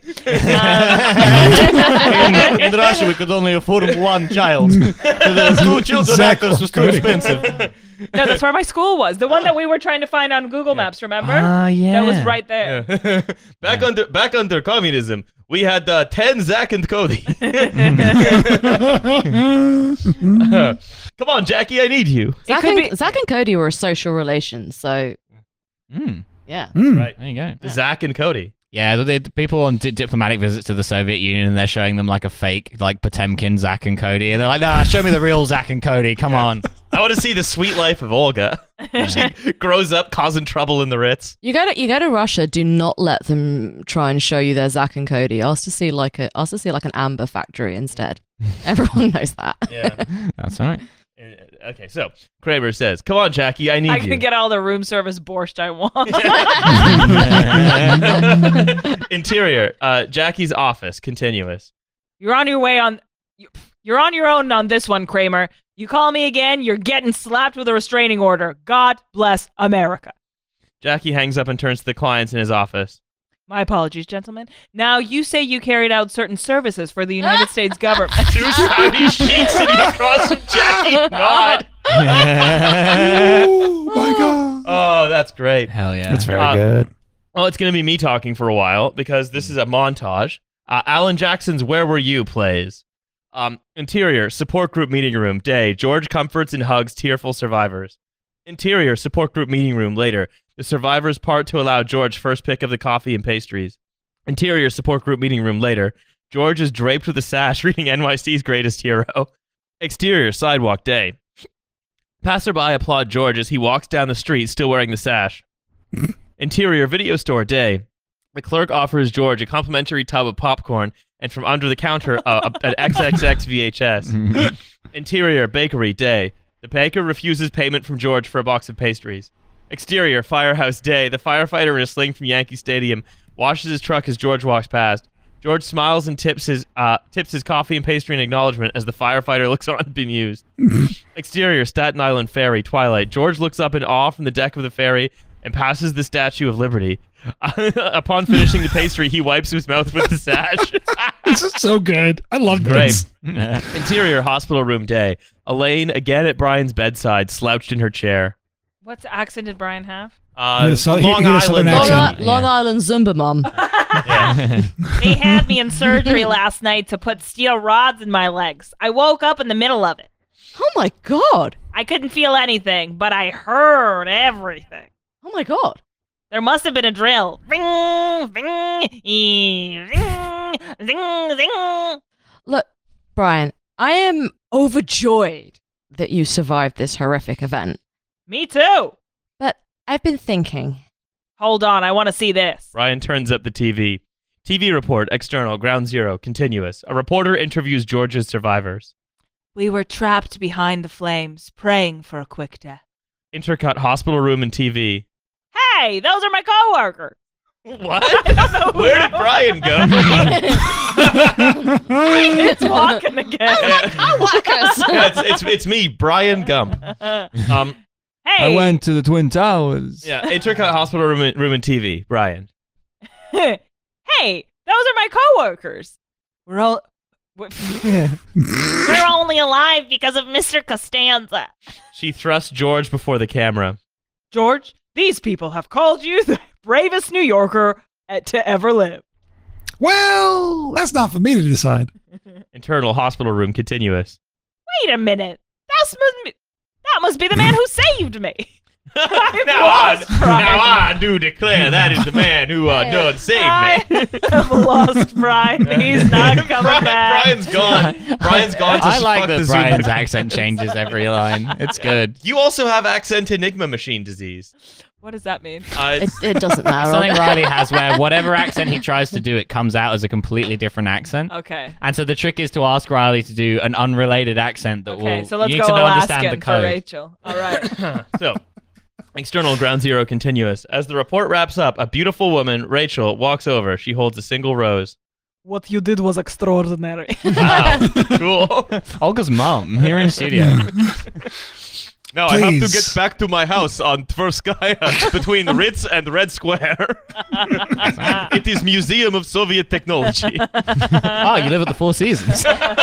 in Russia, we could only afford one child. The 2 children Zach actors was too Cody. expensive. No, that's where my school was. The one that we were trying to find on Google Maps, remember? Yeah. That was right there. Back under communism, we had 10 Zach and Cody. Come on, Jackie, I need you. Zach could and, be- Zach and Cody were a social relation, so yeah. Right. There you go. Zach and Cody. Yeah, the people on diplomatic visits to the Soviet Union, and they're showing them like a fake, like Potemkin Zach and Cody, and they're like, "Nah, show me the real Zach and Cody. Come on." I want to see the sweet life of Olga. She grows up causing trouble in the Ritz. You go to Russia. Do not let them try and show you their Zach and Cody. Ask to see like an amber factory instead. Everyone knows that. Yeah. That's all right. Okay, so Kramer says, "Come on, Jackie, I need I you." can get all the room service borscht I want. Interior, Jackie's office, continuous. You're on your way on. You're on your own on this one, Kramer. You call me again, you're getting slapped with a restraining order. God bless America. Jackie hangs up and turns to the clients in his office. My apologies, gentlemen. Now, you say you carried out certain services for the United States government. Two shiny sheets sitting across from Jackie. God. Oh my god. Oh, that's great. Hell yeah. That's very Uh, good. Well, it's going to be me talking for a while because this is a montage. Alan Jackson's Where Were You plays. Interior, support group meeting room, day. George comforts and hugs tearful survivors. Interior, support group meeting room, later. The survivors part to allow George first pick of the coffee and pastries. Interior, support group meeting room, later. George is draped with a sash reading NYC's Greatest Hero. Exterior, sidewalk, day. Passerby applaud George as he walks down the street still wearing the sash. Interior, video store, day. The clerk offers George a complimentary tub of popcorn and from under the counter an XXX VHS. Interior, bakery, day. The baker refuses payment from George for a box of pastries. Exterior, firehouse, day. The firefighter in a sling from Yankee Stadium washes his truck as George walks past. George smiles and tips his coffee and pastry in acknowledgement as the firefighter looks on bemused. Exterior, Staten Island Ferry, twilight. George looks up in awe from the deck of the ferry and passes the Statue of Liberty. Upon finishing the pastry, he wipes his mouth with the sash. This is so good. I love Great. this. Interior, hospital room, day. Elaine, again at Brian's bedside, slouched in her chair. What accent did Brian have? So he- Long he had a southern Island. accent. Long Island Zumba Mom. They had me in surgery last night to put steel rods in my legs. I woke up in the middle of it. Oh my god. I couldn't feel anything, but I heard everything. Oh my god. There must have been a drill. Ring, ring, zing, zing, zing. Look, Brian, I am overjoyed that you survived this horrific event. Me too. But I've been thinking. Hold on, I want to see this. Ryan turns up the TV. TV report, external, ground zero, continuous. A reporter interviews George's survivors. We were trapped behind the flames, praying for a quick death. Intercut, hospital room and TV. Hey, those are my coworkers. What? Where did Brian go? It's walking again. It's me, Brian Gump. Hey. I went to the Twin Towers. Yeah, intercut, hospital room and TV. Brian. Hey, those are my coworkers. We're all. We're only alive because of Mr. Costanza. She thrusts George before the camera. George, these people have called you the bravest New Yorker to ever live. Well, that's not for me to decide. Internal, hospital room, continuous. Wait a minute. That must be the man who saved me. Now I do declare that is the man who done saved me. I've lost Brian. He's not coming back. Brian's gone. Brian's gone to I like fuck that the Brian's Zoom. accent changes every line. It's good. You also have accent enigma machine disease. What does that mean? It doesn't matter. Something Riley has where whatever accent he tries to do, it comes out as a completely different accent. Okay. And so the trick is to ask Riley to do an unrelated accent that Okay, will. so let's you go need to understand the Alaskan for code. Rachel. All right. So, external, ground zero, continuous. As the report wraps up, a beautiful woman, Rachel, walks over. She holds a single rose. What you did was extraordinary. Wow, cool. Olga's mom here in studio. Now I have to Please. get back to my house on Tverskaya between Ritz and Red Square. It is Museum of Soviet Technology. Oh, you live at the Four Seasons.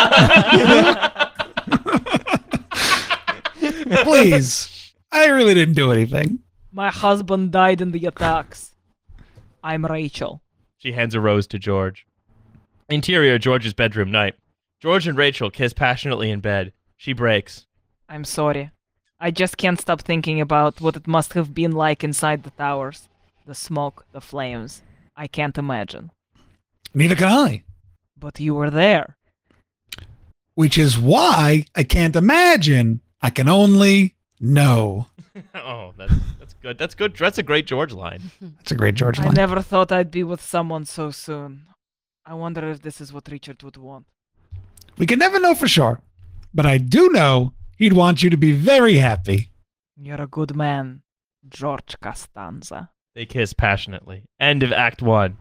Please. I really didn't do anything. My husband died in the attacks. I'm Rachel. She hands a rose to George. Interior, George's bedroom, night. George and Rachel kiss passionately in bed. She breaks. I'm sorry. I just can't stop thinking about what it must have been like inside the towers. The smoke, the flames. I can't imagine. Neither can I. But you were there. Which is why I can't imagine. I can only know. Oh, that's good. That's good. That's a great George line. That's a great George I line. never thought I'd be with someone so soon. I wonder if this is what Richard would want. We can never know for sure. But I do know he'd want you to be very happy. You're a good man, George Costanza. They kiss passionately. End of Act 1.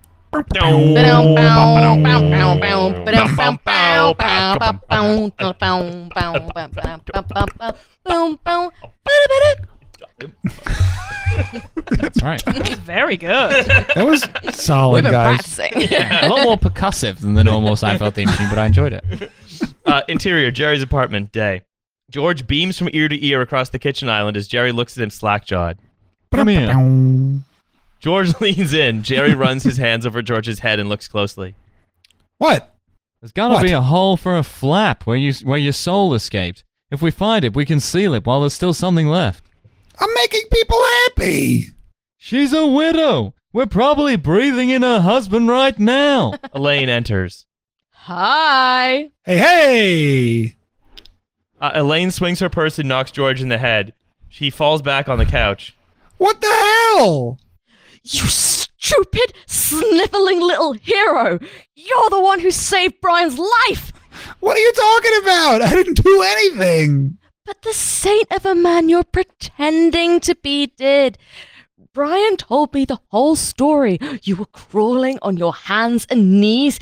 That's right. Very good. That was solid, We've been guys. practicing. A lot more percussive than the normal Seinfeld theme tune, but I enjoyed it. Interior, Jerry's apartment, day. George beams from ear to ear across the kitchen island as Jerry looks at him slack-jawed. Come here. George leans in. Jerry runs his hands over George's head and looks closely. What? There's gotta What? be a hole for a flap where your soul escaped. If we find it, we can seal it while there's still something left. I'm making people happy. She's a widow. We're probably breathing in her husband right now. Elaine enters. Hi. Hey, hey. Elaine swings her purse and knocks George in the head. She falls back on the couch. What the hell? You stupid, sniffling little hero. You're the one who saved Brian's life. What are you talking about? I didn't do anything. But the saint of a man you're pretending to be did. Brian told me the whole story. You were crawling on your hands and knees,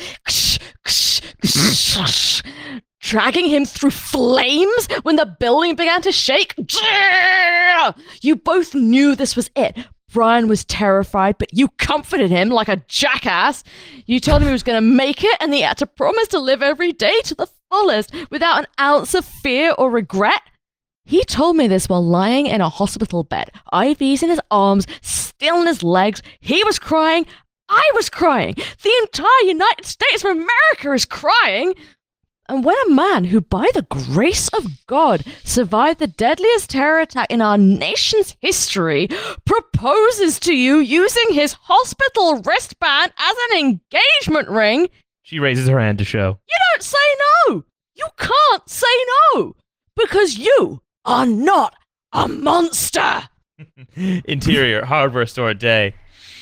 dragging him through flames when the building began to shake. You both knew this was it. Brian was terrified, but you comforted him like a jackass. You told him he was going to make it, and he had to promise to live every day to the fullest without an ounce of fear or regret. He told me this while lying in a hospital bed. IVs in his arms, still in his legs. He was crying. I was crying. The entire United States of America is crying. And when a man who, by the grace of God, survived the deadliest terror attack in our nation's history proposes to you using his hospital wristband as an engagement ring, She raises her hand to show. you don't say no. You can't say no because you are not a monster. Interior hardware store day.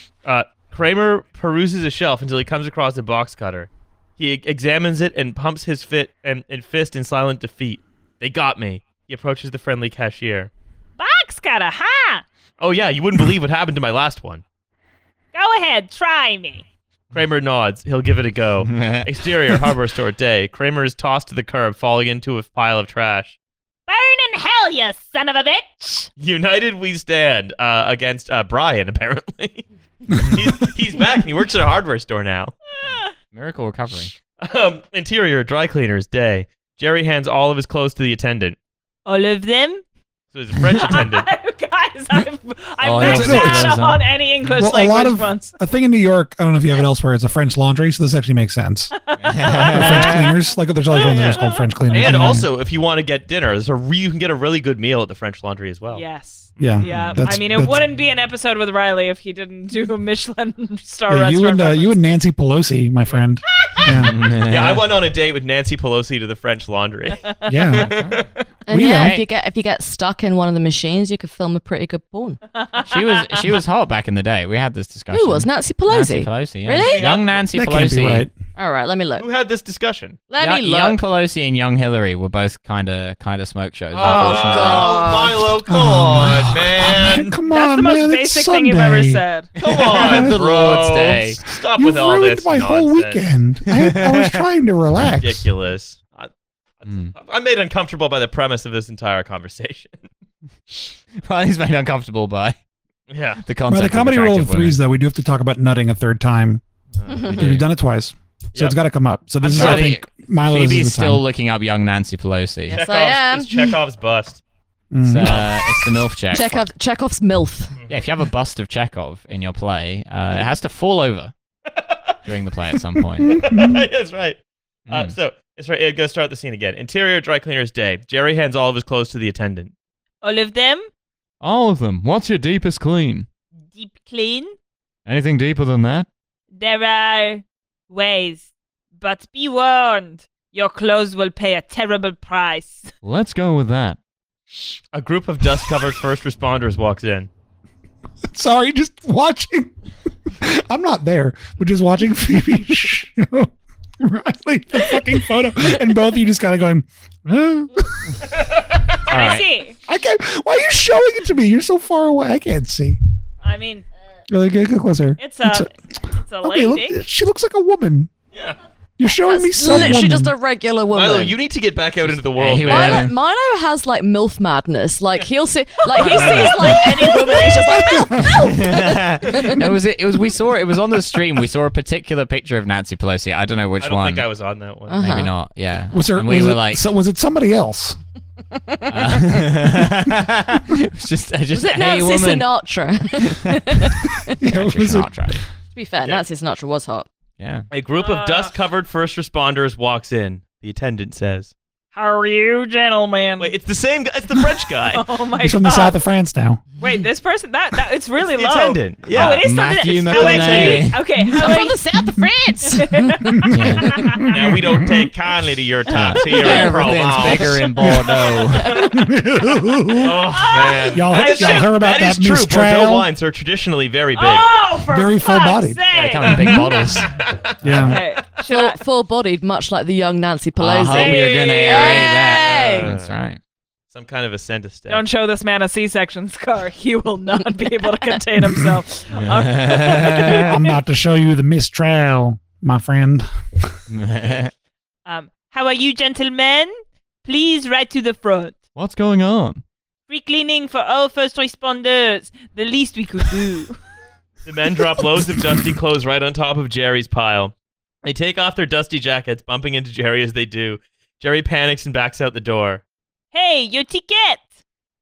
Kramer peruses a shelf until he comes across a box cutter. He examines it and pumps his fist in silent defeat. They got me. He approaches the friendly cashier. Box cutter, huh? Oh yeah, you wouldn't believe what happened to my last one. Go ahead, try me. Kramer nods. He'll give it a go. Exterior hardware store day. Kramer is tossed to the curb, falling into a pile of trash. Burn in hell, you son of a bitch! United we stand against Brian, apparently. he's back. He works at a hardware store now. Miracle recovery. Interior dry cleaners day. Jerry hands all of his clothes to the attendant. All of them? So it's a French attendant. Guys, I've Oh, missed yeah. out on any English Well, a lot language of ones. a thing in New York. I don't know if you have it elsewhere. It's a French laundry, so this actually makes sense. French cleaners, like there's always one that's called French cleaners. And also, if you want to get dinner, you can get a really good meal at the French Laundry as well. Yes. yeah, Yeah. that's- I mean, it that's- wouldn't be an episode with Riley if he didn't do a Michelin star Yeah, restaurant. you and Nancy Pelosi, my friend. Yeah, Yeah, I went on a date with Nancy Pelosi to the French Laundry. yeah. And We yeah, know. if you get stuck in one of the machines, you could film a pretty good porn. She was hot back in the day. We had this discussion. Who was Nancy Nancy Pelosi? Pelosi. Yeah. Really? Young Nancy That Pelosi. can't be right. All right, let me look. Who had this discussion? Let me look. Young Pelosi and young Hillary were both kind of smoke shows. Oh, unfortunately. Milo, come Oh, on, man. Come That's on, the most man. It's basic thing you've ever Sunday. said. Come on, The bro. Lord's Day. Stop You with all ruined this my whole nonsense. weekend. I was trying to relax. Ridiculous. Mm. I'm made uncomfortable by the premise of this entire conversation. Well, he's made uncomfortable by Yeah. the By concept. the comedy of roll of attractive threes, though, we do have to talk about nutting a third time. You've done it twice, so Yep. it's got to come up. So this is, I'm I sorry. think, Milo's Phoebe's is the still time. looking up young Nancy Pelosi. Yes, I am. It's Chekhov's bust. Mm. It's the MILF check. Chekhov's MILF. Yeah, if you have a bust of Chekhov in your play, it has to fall over during the play at some point. That's right. Mm. So it's right. Go start the scene again. Interior dry cleaners day. Jerry hands all of his clothes to the attendant. All of them? All of them. What's your deepest clean? Deep clean? Anything deeper than that? There are ways. But be warned, your clothes will pay a terrible price. Let's go with that. A group of dust-covered first responders walks in. Sorry, just watching. I'm not there, but just watching Phoebe show Riley the fucking photo, and both of you just kind of going, I right. see. I can't. Why are you showing it to me? You're so far away. I can't see. I mean, Really, get closer. it's a Okay, lady. look, she looks like a woman. Yeah. You're showing me That's some literally woman. just a regular woman. Milo, you need to get back out into the world, Hey, man. Milo has like MILF madness. Like he'll see, like he sees like any woman, he's just like MILF. It was we saw it was on the stream. We saw a particular picture of Nancy Pelosi. I don't know which I don't one. think I was on that one. Uh-huh. Maybe not. Yeah. Was there? And we was were it, like, so was it somebody else? it was just Was it hey Nancy woman. Sinatra? Yeah, Nancy was it- Sinatra. To be fair, Nancy Sinatra was hot. Yeah. A group of dust-covered first responders walks in. The attendant says, How are you, gentlemen? "Wait, it's the same guy. It's the French guy. Oh my He's god. from the south of France now. Wait, this person that it's really It's the low. attendant. Yeah. Oh, it is Matthew something. McConaughey. Okay, I'm from the south of France. Yeah. Now we don't take kindly to your talks here in Everything's Provence. bigger in Bordeaux. Oh man, Y'all That is- heard about that is true. Miss Bordeaux Trail? wines are traditionally very big. Oh, for Very fuck's full-bodied. sake. They come in big bottles. Yeah. Okay, should I- Full-bodied, much like the young Nancy I Pelosi. hope you're gonna Hey! aerate that. That's right. Some kind of ascent of step. Don't show this man a C-section scar. He will not be able to contain himself. I'm about to show you the Miss Trail, my friend. How are you, gentlemen? Please right to the front. What's going on? Free cleaning for all first responders. The least we could do. The men drop loads of dusty clothes right on top of Jerry's pile. They take off their dusty jackets, bumping into Jerry as they do. Jerry panics and backs out the door. Hey, your ticket!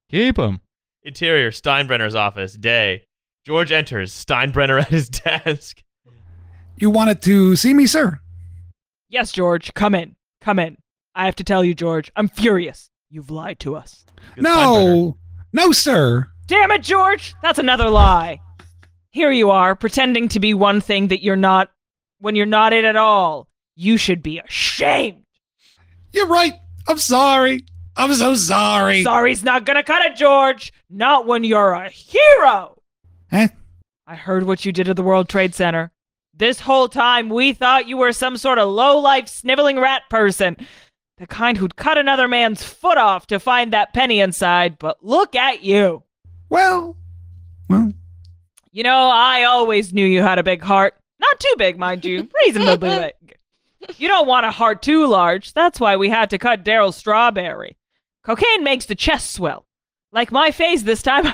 Keep him. Interior, Steinbrenner's office. Day. George enters. Steinbrenner at his desk. You wanted to see me, sir? Yes, George, come in. Come in. I have to tell you, George, I'm furious. You've lied to us. Good Steinbrenner. No, sir. Damn it, George! That's another lie. Here you are, pretending to be one thing that you're not when you're not it at all. You should be ashamed. You're right. I'm sorry. I'm so sorry. Sorry's not gonna cut it, George. Not when you're a hero. Huh? I heard what you did at the World Trade Center. This whole time, we thought you were some sort of low-life, sniveling rat person. The kind who'd cut another man's foot off to find that penny inside, but look at you. Well. You know, I always knew you had a big heart. Not too big, mind you. Reasonably big. You don't want a heart too large. That's why we had to cut Daryl Strawberry. Cocaine makes the chest swell. Like my face this time.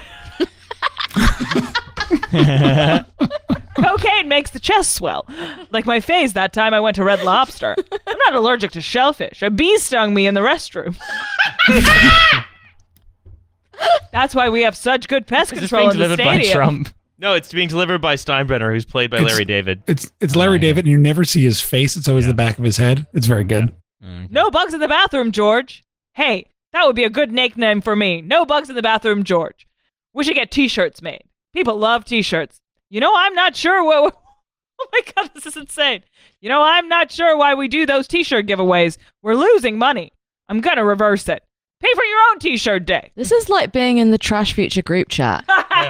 Cocaine makes the chest swell. Like my face that time I went to Red Lobster. I'm not allergic to shellfish. A bee stung me in the restroom. That's why we have such good pest It's control being in the delivered by stadium. Trump. No, it's being delivered by Steinbrenner, who's played by It's- Larry David. It's Larry David, and you never see his face. It's always the back of his head. It's very good. Okay. No bugs in the bathroom, George. Hey, that would be a good nickname for me. No bugs in the bathroom, George. We should get t-shirts made. People love t-shirts. You know, I'm not sure what... Oh my God, this is insane. You know, I'm not sure why we do those t-shirt giveaways. We're losing money. I'm gonna reverse it. Pay for your own t-shirt day. This is like being in the Trash Future group chat.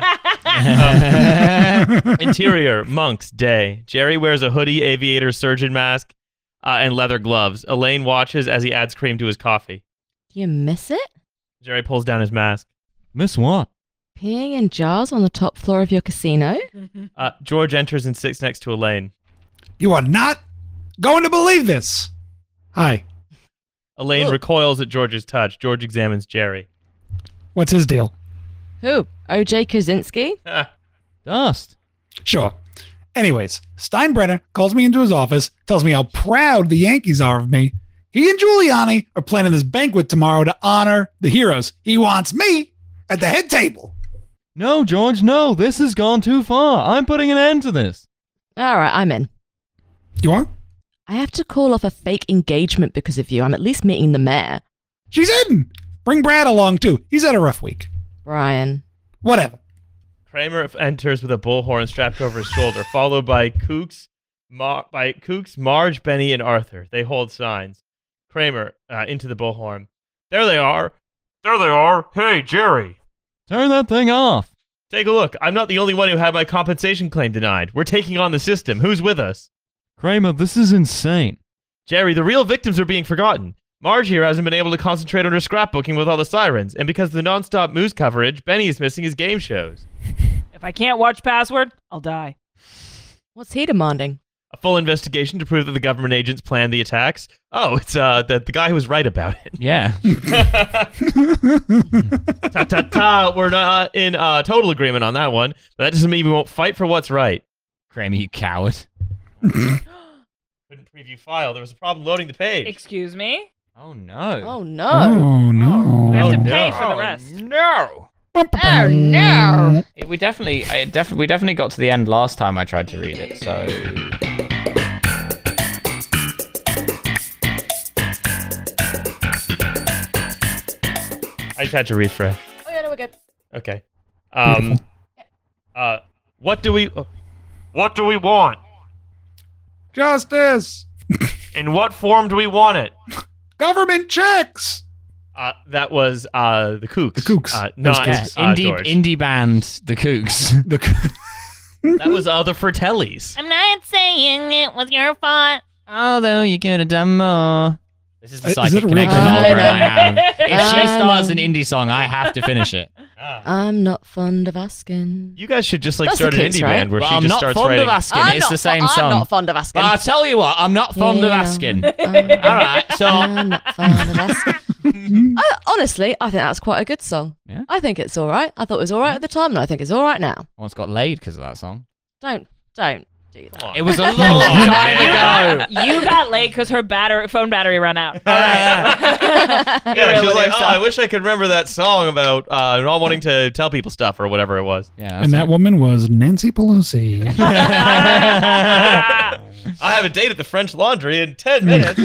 Interior, Monks, Day. Jerry wears a hoodie, aviator, surgeon mask, and leather gloves. Elaine watches as he adds cream to his coffee. Do you miss it? Jerry pulls down his mask. Miss what? Peeing in jars on the top floor of your casino? George enters and sits next to Elaine. You are not going to believe this. Hi. Elaine recoils at George's touch. George examines Jerry. What's his deal? Who? OJ Kozinski? Dust. Sure. Anyways, Steinbrenner calls me into his office, tells me how proud the Yankees are of me. He and Giuliani are planning this banquet tomorrow to honor the heroes. He wants me at the head table. No, George, no. This has gone too far. I'm putting an end to this. All right, I'm in. You are? I have to call off a fake engagement because of you. I'm at least meeting the mayor. She's in. Bring Brad along, too. He's had a rough week. Brian. Whatever. Kramer enters with a bullhorn strapped over his shoulder, followed by Kooks, Marge, Benny, and Arthur. They hold signs. Kramer into the bullhorn. There they are. There they are. Hey, Jerry. Turn that thing off. Take a look. I'm not the only one who had my compensation claim denied. We're taking on the system. Who's with us? Kramer, this is insane. Jerry, the real victims are being forgotten. Marge here hasn't been able to concentrate on her scrapbooking with all the sirens, and because of the non-stop news coverage, Benny is missing his game shows. If I can't watch Password, I'll die. What's he demanding? A full investigation to prove that the government agents planned the attacks. Oh, it's the guy who was right about it. Yeah. Ta-ta-ta, we're not in total agreement on that one, but that doesn't mean we won't fight for what's right. Kramer, you coward. Couldn't preview file. There was a problem loading the page. Excuse me? Oh, no. Oh, no. Oh, no. We have Oh, to no. pay for the rest. No. Oh, no. We definitely got to the end last time I tried to read it, so... I just had to refresh. Oh, yeah, no, we're good. Okay. What do we want? Justice. In what form do we want it? Government checks. That was the Kooks. The Kooks. Not Those George. Indie band, the Kooks. The That was the Fratellis. I'm not saying it was your fault. Although you could have done more. This is the Is psychic it a real connection song? Oliver and I have. If she I starts know. an indie song, I have to finish it. I'm not fond of asking. You guys should just That's start the an Kooks, indie right? band where But she I'm just not starts fond writing. of asking. It's the same I'm song. not fond of asking. But I'll tell you what, I'm not fond of Yeah. asking. All right, so- I'm not fond of asking. Honestly, I think that's quite a good song. Yeah. I think it's all right. I thought it was all right at the time, and I think it's all right now. Once got laid because of that song. Don't. do Come on. It was a long on, time man. ago. You got late because her phone battery ran out. Yeah, she was Really like, so. I wish I could remember that song about not wanting to tell people stuff or whatever it was. Yeah, And that woman was Nancy Pelosi. I have a date at the French Laundry in 10 minutes.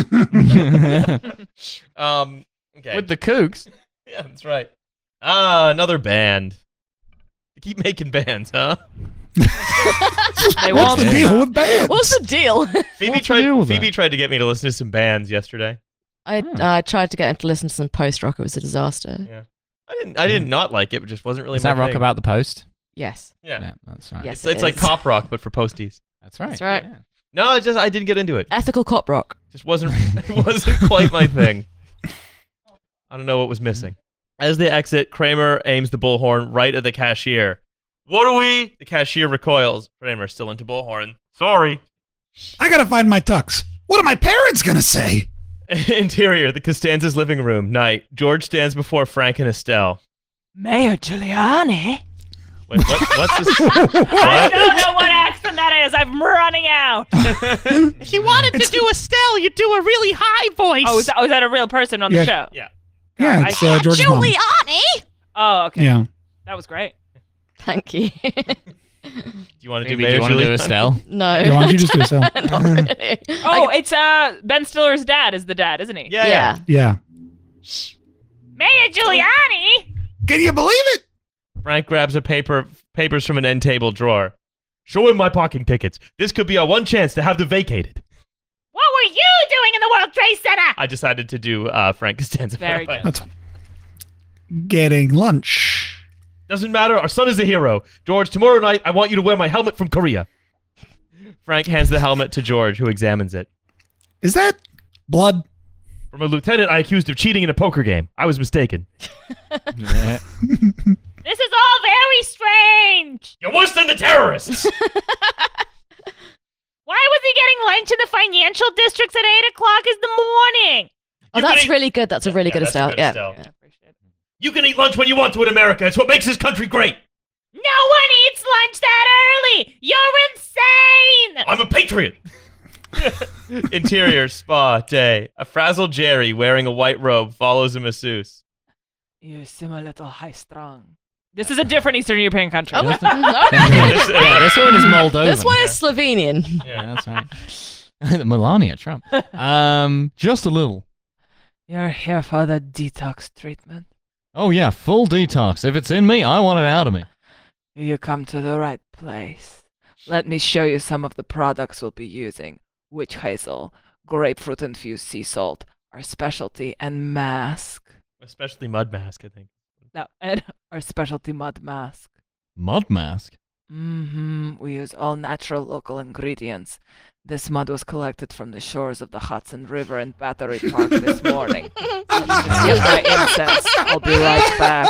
Okay. with the Kooks. Yeah, that's right. Another band. They keep making bands, huh? They What's won't. the deal with bands? What's the deal? Phoebe tried to get me to listen to some bands yesterday. I tried to get him to listen to some post rock. It was a disaster. I did not like it, but just wasn't really Is that my rock thing. about the post? Yes. Yeah. That's right. Yes. It's like is. cop rock, but for posties. That's right. That's right. Yeah. No, I didn't get into it. Ethical cop rock. Just wasn't quite my thing. I don't know what was missing. As they exit, Kramer aims the bullhorn right at the cashier. What are we? The cashier recoils. Kramer still into bullhorn. Sorry. I gotta find my tux. What are my parents gonna say? Interior, the Costanza's living room. Night. George stands before Frank and Estelle. Mayor Giuliani. Wait, what's this? I What? don't know what accent that is. I'm running out. If you wanted to do Estelle, you'd do a really high voice. Oh, is that a real person on the Yeah. show? Yeah. Yeah, it's George's mom. Oh, okay. Yeah. That was great. Thank you. Do you want to do Maybe, Mayor do you want to do Giuliani? Estelle? No. Yeah, why don't you just do a cell? Not really. Oh, it's Ben Stiller's dad is the dad, isn't he? Yeah. Yeah. Mayor Giuliani! Can you believe it? Frank grabs papers from an end table drawer. Show him my parking tickets. This could be our one chance to have them vacated. What were you doing in the World Trade Center? I decided to do Frank Costanza. Very good. That's getting lunch. Doesn't matter. Our son is a hero. George, tomorrow night, I want you to wear my helmet from Korea. Frank hands the helmet to George, who examines it. Is that blood? From a lieutenant I accused of cheating in a poker game. I was mistaken. Yeah. This is all very strange. You're worse than the terrorists! Why was he getting lunch in the financial districts at 8 o'clock in the morning? Oh, You that's can eat- really good. That's a really Yeah, good that's a Estelle. good Yeah. Estelle. Yeah. Appreciate it. You can eat lunch when you want to in America. It's what makes this country great. No one eats lunch that early. You're insane. I'm a patriot. Interior spa day. A frazzled Jerry wearing a white robe follows a masseuse. You seem a little high-strung. This is a different Eastern European country. Oh, Yeah, okay. this one is Moldova. This one is Slovenian. Yeah, that's right. Melania Trump. Just a little. You're here for the detox treatment. Oh yeah, full detox. If it's in me, I want it out of me. You come to the right place. Let me show you some of the products we'll be using. Witch hazel, grapefruit-infused sea salt, our specialty, and mask. Especially mud mask, I think. No, and our specialty mud mask. Mud mask. We use all natural local ingredients. This mud was collected from the shores of the Hudson River in Battery Park this morning. Just get my incense. I'll be right back.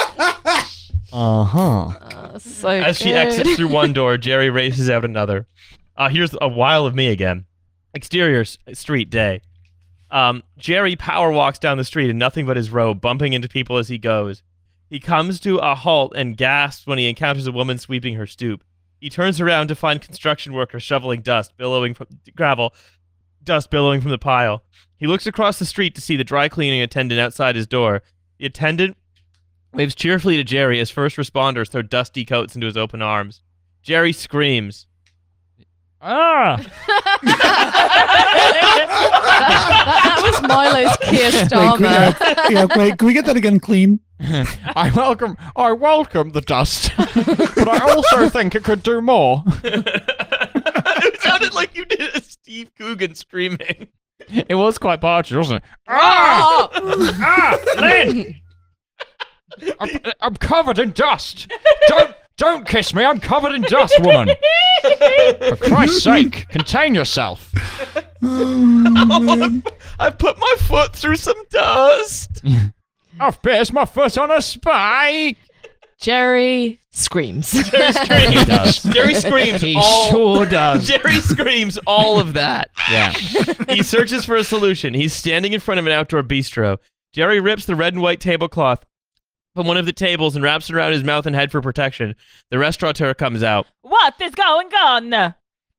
Uh-huh. So As she good. exits through one door, Jerry races out another. Here's a while of me again. Exterior street day. Jerry power walks down the street in nothing but his robe, bumping into people as he goes. He comes to a halt and gasps when he encounters a woman sweeping her stoop. He turns around to find construction workers shoveling dust billowing from the pile. He looks across the street to see the dry cleaning attendant outside his door. The attendant waves cheerfully to Jerry as first responders throw dusty coats into his open arms. Jerry screams. Ah! that was Milo's Keir Wait, Starmer. wait, can we get that again clean? I welcome the dust, but I also think it could do more. It sounded like you did a Steve Coogan screaming. It was quite partial, wasn't it? Oh! Lynn! I'm covered in dust. Don't kiss me. I'm covered in dust, woman. For Christ's sake, contain yourself. I've put my foot through some dust. I've pierced my foot on a spike. Jerry screams. Jerry screams. He does. Jerry screams. He all. sure does. Jerry screams all of that. Yeah. He searches for a solution. He's standing in front of an outdoor bistro. Jerry rips the red and white tablecloth from one of the tables and wraps it around his mouth and head for protection. The restaurateur comes out. What is going on?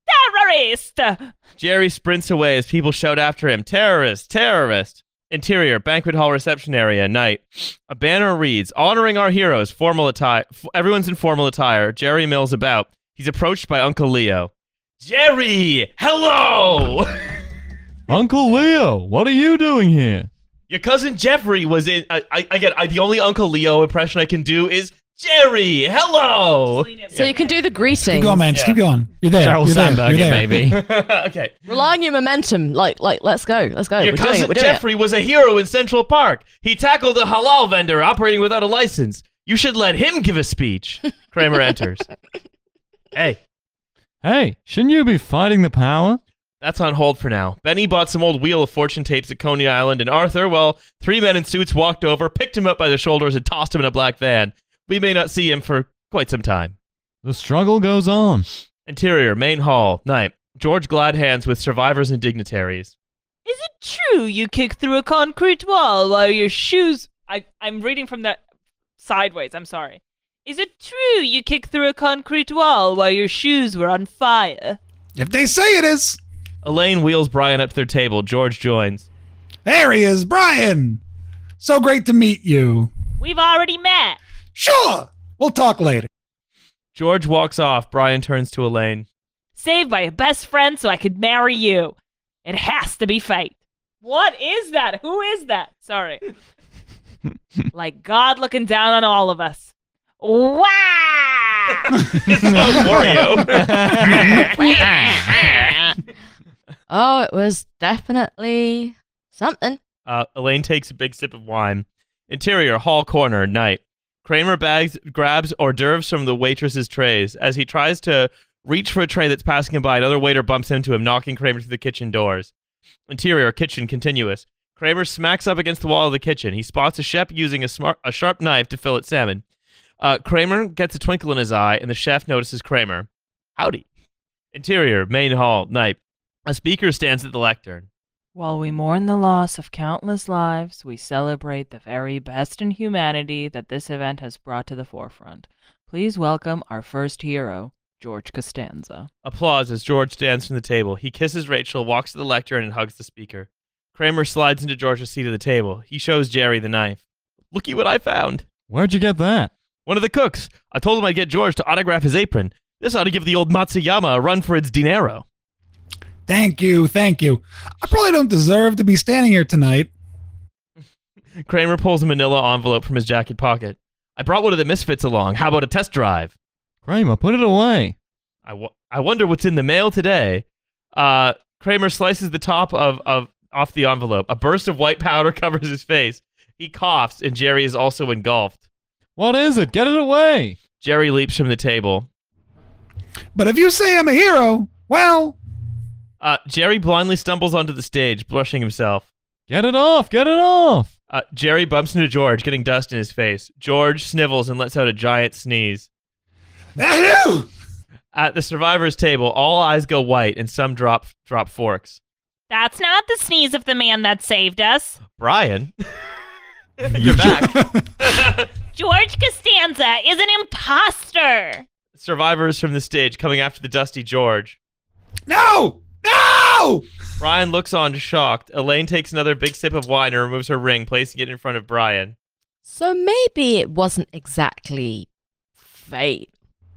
Terrorist! Jerry sprints away as people shout after him, "Terrorist! Terrorist!" Interior, banquet hall reception area, night. A banner reads, "Honoring our heroes, formal attire." Everyone's in formal attire. Jerry mills about. He's approached by Uncle Leo. "Jerry! Hello!" Uncle Leo, what are you doing here? Your cousin Jeffrey was in. The only Uncle Leo impression I can do is Jerry. Hello. So you can do the greeting. Keep going, man. Just keep going. You're there. Sheryl You're there. Sandberg, You're there. baby. Okay. Rely on your momentum. Like, let's go. Let's go. Your We're doing cousin it. We're doing Jeffrey was a hero in Central Park. He tackled a halal vendor operating without a license. You should let him give a speech. Kramer enters. Hey, Hey, shouldn't you be fighting the power? that's on hold for now. Benny bought some old Wheel of Fortune tapes at Coney Island, and Arthur, well, 3 men in suits walked over, picked him up by the shoulders, and tossed him in a black van. We may not see him for quite some time. The struggle goes on. Interior, main hall, night. George glad hands with survivors and dignitaries. Is it true you kicked through a concrete wall while your shoes... I'm reading from that sideways, I'm sorry. Is it true you kicked through a concrete wall while your shoes were on fire? If they say it is. Elaine wheels Brian up to their table. George joins. There he is, Brian. So great to meet you. We've already met. Sure. We'll talk later. George walks off. Brian turns to Elaine. Saved by a best friend so I could marry you. It has to be fate. What is that? Who is that? Sorry. Like God looking down on all of us. Wow! It's not Wario. Oh, it was definitely something. Elaine takes a big sip of wine. Interior, hall corner, night. Kramer grabs hors d'oeuvres from the waitress's trays. As he tries to reach for a tray that's passing him by, another waiter bumps into him, knocking Kramer through the kitchen doors. Interior, kitchen, continuous. Kramer smacks up against the wall of the kitchen. He spots a chef using a sharp knife to fillet salmon. Kramer gets a twinkle in his eye, and the chef notices Kramer. Howdy. Interior, main hall, night. A speaker stands at the lectern. While we mourn the loss of countless lives, we celebrate the very best in humanity that this event has brought to the forefront. Please welcome our first hero, George Costanza. Applause as George stands from the table. He kisses Rachel, walks to the lectern, and hugs the speaker. Kramer slides into George's seat at the table. He shows Jerry the knife. Looky what I found. Where'd you get that? One of the cooks. I told him I'd get George to autograph his apron. This ought to give the old Matsuyama a run for its dinero. Thank you. Thank you. I probably don't deserve to be standing here tonight. Kramer pulls a manila envelope from his jacket pocket. I brought one of the Misfits along. How about a test drive? Kramer, put it away. I wonder what's in the mail today. Kramer slices the top off the envelope. A burst of white powder covers his face. He coughs, and Jerry is also engulfed. What is it? Get it away. Jerry leaps from the table. But if you say I'm a hero, well, Jerry blindly stumbles onto the stage, blushing himself. Get it off. Get it off. Jerry bumps into George, getting dust in his face. George snivels and lets out a giant sneeze. Achoo! At the survivors' table, all eyes go white, and some drop forks. That's not the sneeze of the man that saved us. Brian, you're back. George Costanza is an imposter. Survivors from the stage coming after the dusty George. No! No! Brian looks on, shocked. Elaine takes another big sip of wine and removes her ring, placing it in front of Brian. So maybe it wasn't exactly fate.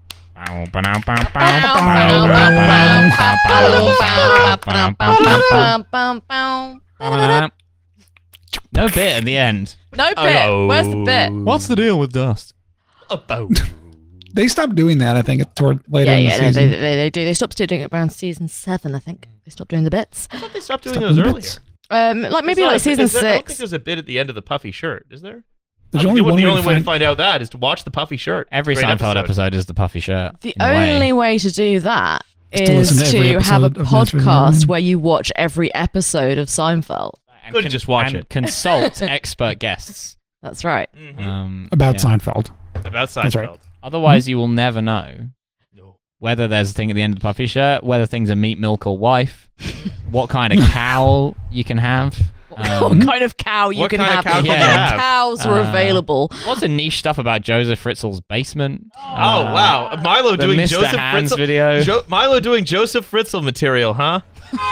No bit at the end. No bit. Oh. Where's the bit? What's the deal with dust? A boat. They stopped doing that, I think, toward later Yeah, in the yeah, no, season. they do. They stopped doing it around season 7, I think. They stopped doing the bits. I thought they stopped doing Stop those doing earlier. bits. Like maybe It's not like a- season is there- I don't think 6. there's a bit at the end of the puffy shirt, is there? There's The only one only way way to to find find out that is to watch the puffy shirt. Every Great Seinfeld episode is the puffy shirt. The in a way. only way to do that Is to listen is to every to have a episode of Masters of podcast None. where you watch every episode of Seinfeld. And Couldn't just watch and it. Consult expert guests. That's right. about yeah. Seinfeld. About Seinfeld. That's right. Otherwise, you will never know No. whether there's a thing at the end of the puffy shirt, whether things are meat, milk, or wife, what kind of cow you can have. what kind of cow you what can kind have? of cow can you What have? cows were available? What's the niche stuff about Joseph Fritzl's basement? Oh wow, Milo The doing Mr. Joseph Hands Fritzl video. Milo doing Joseph Fritzl material, huh?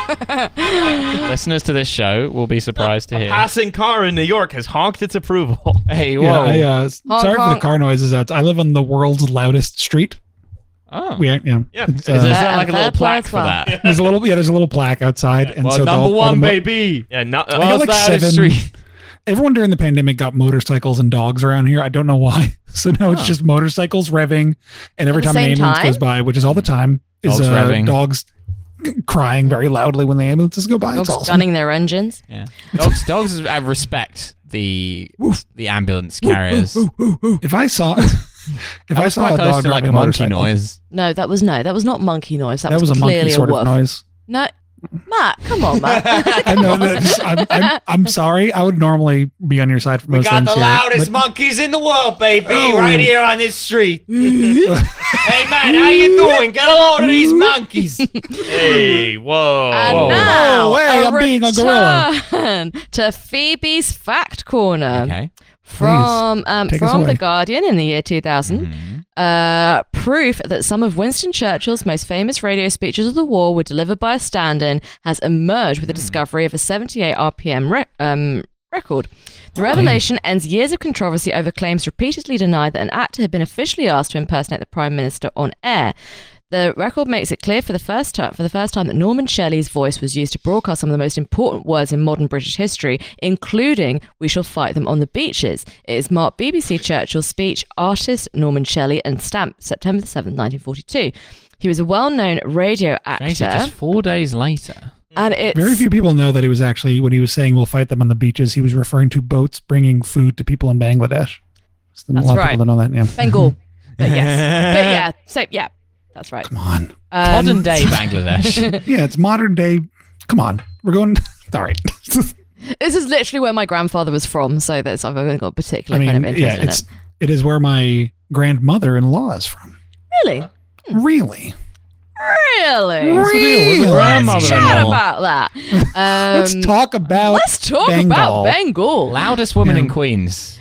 Listeners to this show will be surprised to hear. Passing car in New York has honked its approval. Hey, whoa. Yeah, Honk, sorry for the honk. car noises. I live on the world's loudest street. Oh. Yeah. Yeah. It's, Is there Uh, like a little fair play plaque as for well. that? there's a little plaque outside, and Well, so number all one, the baby. Yeah, not, I got What's like that on the 7. street? Everyone during the pandemic got motorcycles and dogs around here. I don't know why. So now it's Huh. just motorcycles revving, and every At the time an same ambulance time? goes by, which is all the time, is Dogs revving. dogs crying very loudly when the ambulances go by. It's Dogs awesome. gunning their engines. Yeah. Dogs respect the ambulance carriers. If I saw That was a quite close dog to like driving a a monkey motorcycle, noise. No, that was not monkey noise. That, that was a clearly monkey sort a woof. of noise. No, Matt, come on, Matt. I know that. I'm sorry. I would normally be on your side for most things here, but- monkeys in the world, baby, Oh. right here on this street. Hey, man, how you doing? Get a load of these monkeys. hey, whoa. And Whoa. now, Whoa, hey, I'm being a gorilla. return to Phoebe's Fact Corner Okay. from take us The away. Guardian in the year 2000. Mhm. Proof that some of Winston Churchill's most famous radio speeches of the war were delivered by a stand-in has emerged with the discovery of a 78 RPM record. The revelation ends years of controversy over claims repeatedly denied that an actor had been officially asked to impersonate the Prime Minister on air. The record makes it clear for the first time that Norman Shelley's voice was used to broadcast some of the most important words in modern British history, including "We shall fight them on the beaches." It is marked BBC Churchill's speech, artist Norman Shelley, and stamped September 7th, 1942. He was a well-known radio Crazy, actor, just 4 days later. and it's Very few people know that he was actually, when he was saying we'll fight them on the beaches, he was referring to boats bringing food to people in Bangladesh. So That's a lot right. of people don't know that. Yeah. Bengal. But yes, but yeah, so yeah, that's right. Come on. Modern day Bangladesh. Yeah, it's modern day. Come on. We're going. All right. This is literally where my grandfather was from, so that's I've only got a particular I mean, kind of interest yeah, in it is where my grandmother-in-law is from. Really? Really? Really? What's the deal with Really? Let's chat Grandmother-in-law. about that. Let's talk about. Let's talk Bengal. about Bengal. Loudest woman Yeah. in Queens.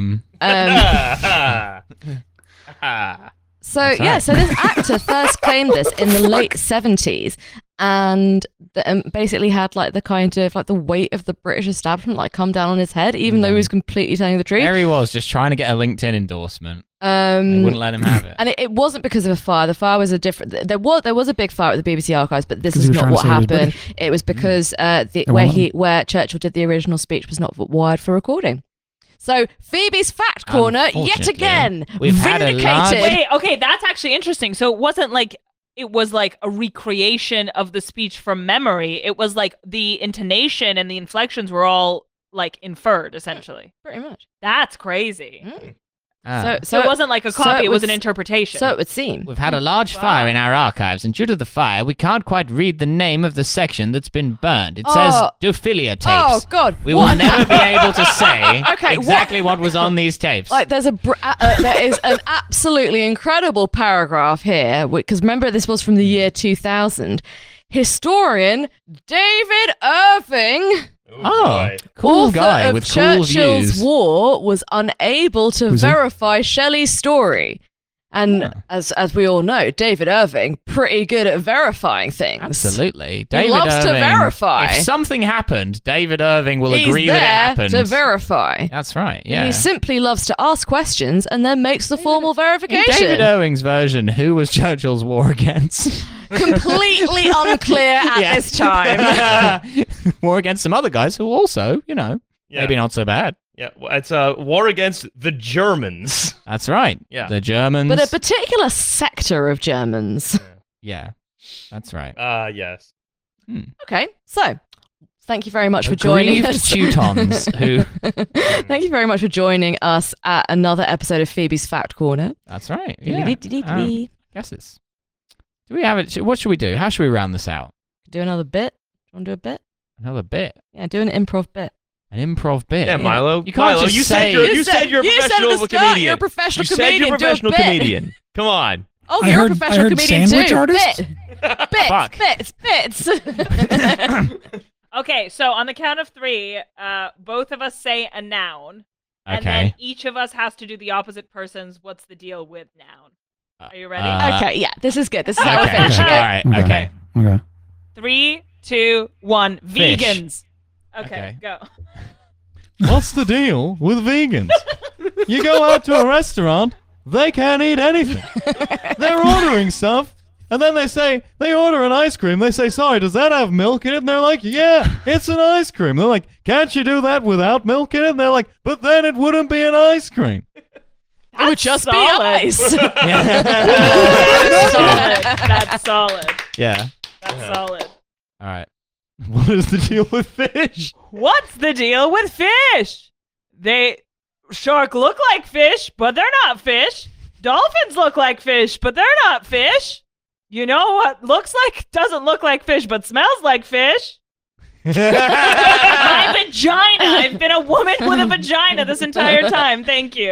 So That's yeah, right. so this actor first claimed this in the late 70s, and basically had like the kind of like the weight of the British establishment like come down on his head, even though he was completely telling the truth. There he was, just trying to get a LinkedIn endorsement. They wouldn't let him have it. And it wasn't because of a fire. The fire was a different. There was a big fire at the BBC archives, but this 'Cause is he was not trying to what say he was happened. British. It was because won't where Churchill did the original speech was not wired for recording. So Phoebe's Fact Corner yet Unfortunately, again we've had a vindicated. large- Wait, okay, that's actually interesting. So it wasn't like it was like a recreation of the speech from memory. It was like the intonation and the inflections were all like inferred, essentially. Pretty much. That's crazy. Ah. So it wasn't like a so copy; it it was an would- interpretation. So it would seem. We've had a large fire in our archives, and due to the fire, we can't quite read the name of the section that's been burned. It says Oh. Dophilia tapes. Oh God! We will never be able to say Okay, exactly what was on these tapes. Like there is an absolutely incredible paragraph here because remember this was from the year 2000. Historian David Irving, oh, cool author guy of with cool Churchill's views. War, was unable to Who's he? verify Shelley's story. And as we all know, David Irving pretty good at verifying things. Absolutely. David loves to Irving, verify. If something happened, David Irving will He's agree there that it happened. to verify. That's right, yeah. He simply loves to ask questions and then makes the formal In verification. David Irving's version, who was Churchill's war against? Completely unclear at Yeah. this time. War against some other guys who also, Yeah. maybe not so bad. Yeah, it's a war against the Germans. That's right. Yeah. The Germans. But a particular sector of Germans. yeah, that's right. Yes. Okay, so thank you very much for joining Aggrieved us. Teutons who... Thank you very much for joining us at another episode of Phoebe's Fact Corner. That's right, yeah. Guesses. Do we have it? What should we do? How should we round this out? Do another bit? Do you want to do a bit? Another bit. Yeah, do an improv bit. An improv bit. Yeah, Milo. You can't Milo, just you say... said you're a you said at professional the start comedian. you're a professional You said comedian. you're a professional do a bit. comedian. Come on. Oh, I you're heard- a I professional heard comedian sandwich too. artist? Bits, Fuck. bits. Okay, so on the count of 3, both of us say a noun, and Okay. then each of us has to do the opposite person's "What's the deal with" noun. Are you ready? Okay, yeah, this is good. This is how we're Okay. finishing All it. right. Okay. Okay. Okay. 3, 2, 1. Fish. Vegans. Okay, Okay. go. What's the deal with vegans? You go out to a restaurant, they can't eat anything. They're ordering stuff, and then they order an ice cream. They say, sorry, does that have milk in it? And they're like, yeah, it's an ice cream. They're like, can't you do that without milk in it? And they're like, but then it wouldn't be an ice cream. It would just solid. be ice. That's solid. That's solid. Yeah. That's solid. All right. What is the deal with fish? What's the deal with fish? Shark look like fish, but they're not fish. Dolphins look like fish, but they're not fish. You know what doesn't look like fish, but smells like fish? My vagina. I've been a woman with a vagina this entire time. Thank you.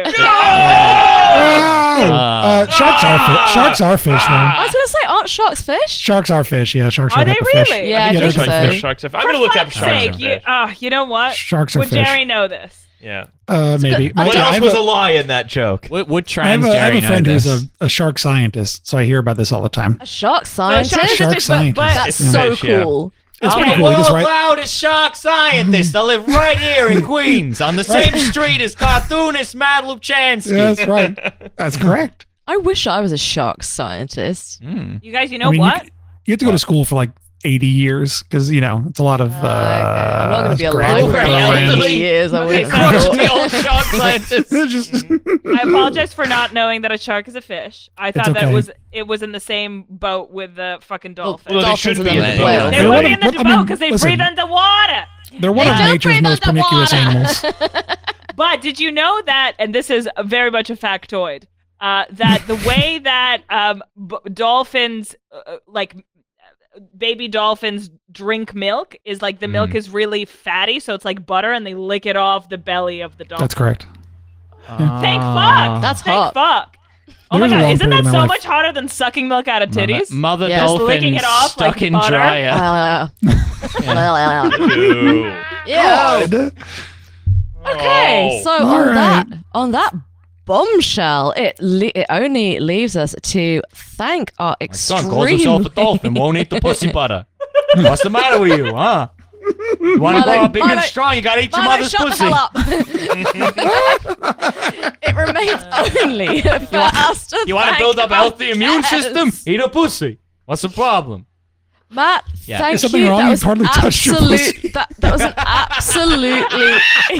Sharks are fish, though. I was gonna say, aren't sharks fish? Sharks are fish. Yeah, sharks Are are they type of fish. really? Yeah, I Yeah, think they're so. fish. Sharks are. I'm For gonna look up fuck's sharks. sake, you know what? Sharks are Would fish. Jerry know this? Yeah. Maybe. What I else have was a- a lie in that joke? Would I trans have Jerry a know friend this? who's a shark scientist, so I hear about this all the time. A shark scientist? Shark scientist. That's It's so fish, yeah. cool. It's Okay, pretty cool. He gets right. loudest shark scientists. I live right here in Queens on the same street as cartoonist Matt Lubchansky. Yeah, that's right. That's correct. I wish I was a shark scientist. You guys, you know I mean, what? You have to go to school for like 80 years because it's a lot of. I'm not going to be grad alive for programs. 80 years. I wouldn't so- have The old shark scientist. It's just I apologize for not knowing that a shark is a fish. I thought that okay. it was in the same boat with the fucking dolphin. Well, they dolphins should and be the in the whales. boat. They They're would one be of- in the I boat mean, because they listen. breathe underwater. they're one of don't nature's breathe most promiscuous animals. But did you know that, and this is very much a factoid, that the way that dolphins, baby dolphins drink milk is like the milk is really fatty, so it's like butter, and they lick it off the belly of the dolphin. That's correct. Thank fuck. That's Thank hot. fuck. Oh my There was a god, long isn't period that in my so life. much hotter than sucking milk out of titties? Mother Yeah. Just licking dolphin it off stuck like in butter. dryer. Ew. Yeah. God. Okay, so All right. on that bombshell, it only leaves us to thank our extremely dolphin, won't eat the pussy butter. What's the matter with you, huh? You want to Milo, grow up big and Milo, strong, you gotta eat your Milo, mother's shut pussy. the hell up. It remains only for us to You want to thank build up a our healthy immune guests. system? Eat a pussy. What's the problem? Matt, Yeah. thank Is something you. wrong? That You was hardly touched your absolute. pussy. That was an absolutely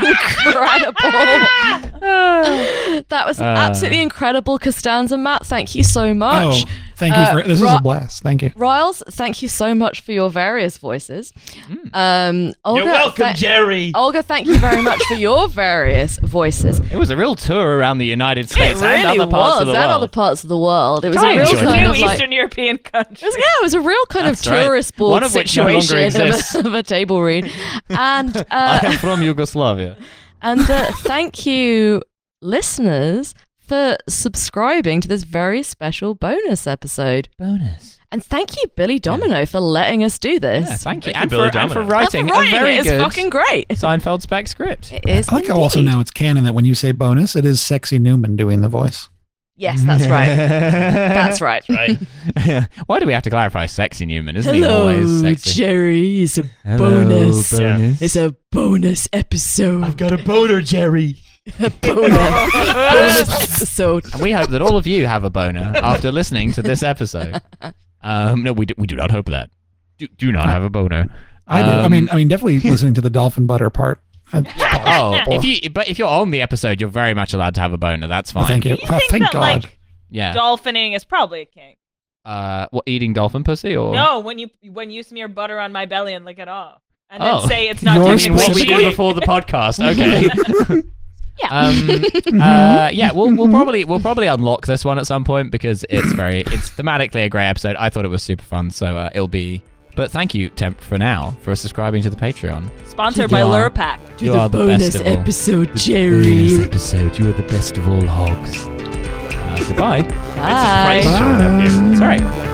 incredible. That was absolutely incredible, Costanza. Matt, thank you so Oh, much. thank you for this. Is a blast. Thank you. Riles, thank you so much for your various voices. Olga, You're welcome, Jerry. Olga, thank you very much for your various voices. It was a real tour around the United It States and really other parts was, of the and world. other parts of the world. It was I a real enjoyed kind New of like. Eastern European country. It was a real kind That's of right. tourist board One of which no longer situation exists. of a table read. And I am from Yugoslavia. thank you, listeners, for subscribing to this very special bonus episode. Bonus. And thank you, Billy Domino, for letting us do this. Yeah, thank you. Thank you, And Billy for Domino. writing, That's right, a very it's good fucking great. Seinfeld spec script. It is. I like how also indeed. now it's canon that when you say bonus, it is Sexy Newman doing the voice. Yes, that's right. That's right. Right. Why do we have to clarify sexy Newman? Isn't he Hello, always sexy? Jerry. It's a Hello, bonus. bonus. It's a bonus episode. Got a boner, Jerry. bonus episode. And we hope that all of you have a boner after listening to this episode. No, we do not hope that. Do not have a boner. I do. I mean, definitely listening to the dolphin butter part. Oh, if you're on the episode, you're very much allowed to have a boner. That's fine. Thank you. Do you think Thank that God. like Yeah. dolphining is probably a kink? What, eating dolphin pussy or? No, when you smear butter on my belly and lick it off, and then Oh. say it's not Yours technically What we specifically? did before the podcast. Okay. Yeah. Yeah, we'll probably unlock this one at some point because it's thematically a great episode. I thought it was super fun, so it'll be. But thank you, Temp, for now for subscribing to the Patreon. Sponsored by You are- Lurpak. You are the best of all. episode, Bonus episode. You are the best of all hogs. Goodbye. Bye. Price showing up here. Sorry.